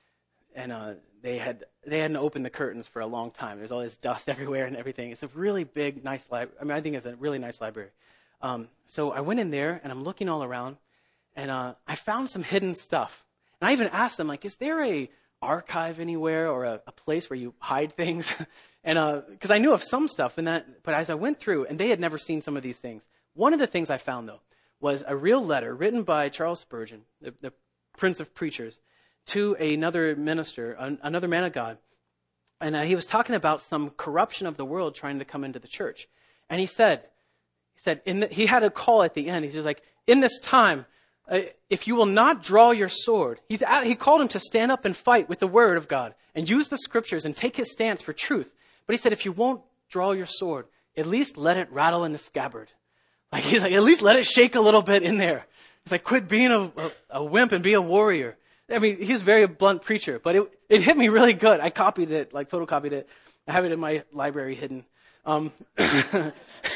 they hadn't opened the curtains for a long time. There's all this dust everywhere and everything. It's a really big, nice library. I think it's a really nice library. So I went in there, and I'm looking all around, and I found some hidden stuff. And I even asked them, is there a archive anywhere or a place where you hide things? And because I knew of some stuff in that, but as I went through, and they had never seen some of these things. One of the things I found, though, was a real letter written by Charles Spurgeon, the Prince of Preachers, to another minister, another man of God. And he was talking about some corruption of the world trying to come into the church. And he said, he had a call at the end. He's just like, in this time, if you will not draw your sword, he called him to stand up and fight with the word of God and use the scriptures and take his stance for truth. But he said, if you won't draw your sword, at least let it rattle in the scabbard. He's like, at least let it shake a little bit in there. He's like, quit being a wimp and be a warrior. I mean, he's a very blunt preacher, but it hit me really good. I copied it, photocopied it. I have it in my library hidden. But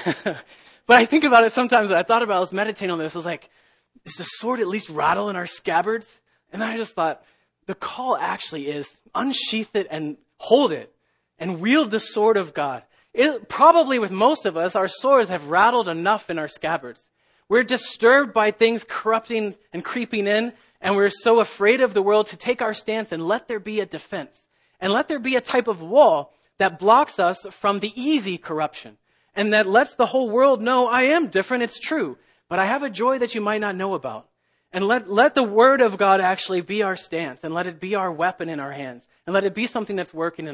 I think about it sometimes. I was meditating on this. I was like, does the sword at least rattle in our scabbards? And then I just thought, the call actually is unsheath it and hold it and wield the sword of God. Probably with most of us, our swords have rattled enough in our scabbards. We're disturbed by things corrupting and creeping in, and we're so afraid of the world to take our stance and let there be a defense. And let there be a type of wall that blocks us from the easy corruption. And that lets the whole world know, I am different, it's true. But I have a joy that you might not know about. And let the word of God actually be our stance. And let it be our weapon in our hands. And let it be something that's working in us.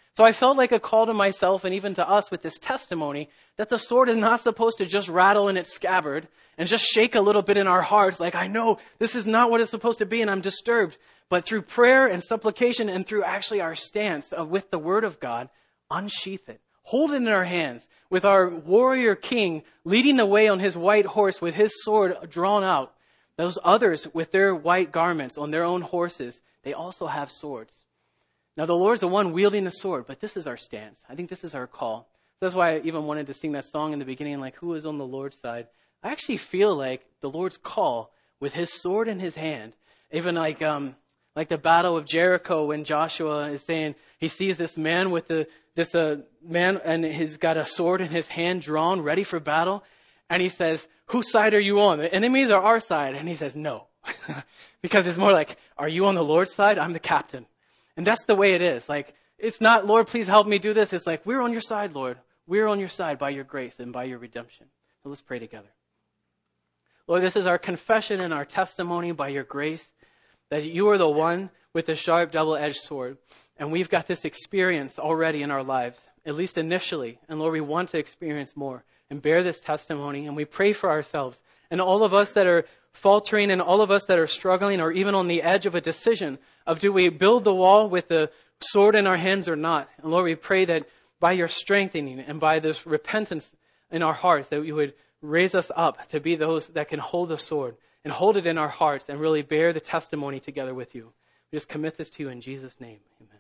So I felt like a call to myself and even to us with this testimony that the sword is not supposed to just rattle in its scabbard and just shake a little bit in our hearts like, I know this is not what it's supposed to be and I'm disturbed. But through prayer and supplication and through actually our stance with the word of God, unsheath it. Hold it in our hands with our warrior king leading the way on his white horse with his sword drawn out. Those others with their white garments on their own horses, they also have swords. Now, the Lord's the one wielding the sword, but this is our stance. I think this is our call. That's why I even wanted to sing that song in the beginning, like, who is on the Lord's side? I actually feel like the Lord's call with his sword in his hand, even like the battle of Jericho when Joshua is saying he sees this man with this man and he's got a sword in his hand drawn, ready for battle. And he says, whose side are you on? The enemies are our side. And he says, no. Because it's more like, are you on the Lord's side? I'm the captain. And that's the way it is. Like, it's not, Lord, please help me do this. It's like, we're on your side, Lord. We're on your side by your grace and by your redemption. So let's pray together. Lord, this is our confession and our testimony by your grace that you are the one with the sharp double-edged sword. And we've got this experience already in our lives, at least initially. And Lord, we want to experience more and bear this testimony. And we pray for ourselves and all of us that are faltering and all of us that are struggling or even on the edge of a decision of do we build the wall with the sword in our hands or not. And Lord, we pray that by your strengthening and by this repentance in our hearts that you would raise us up to be those that can hold the sword and hold it in our hearts and really bear the testimony together with you. We just commit this to you in Jesus' name. Amen.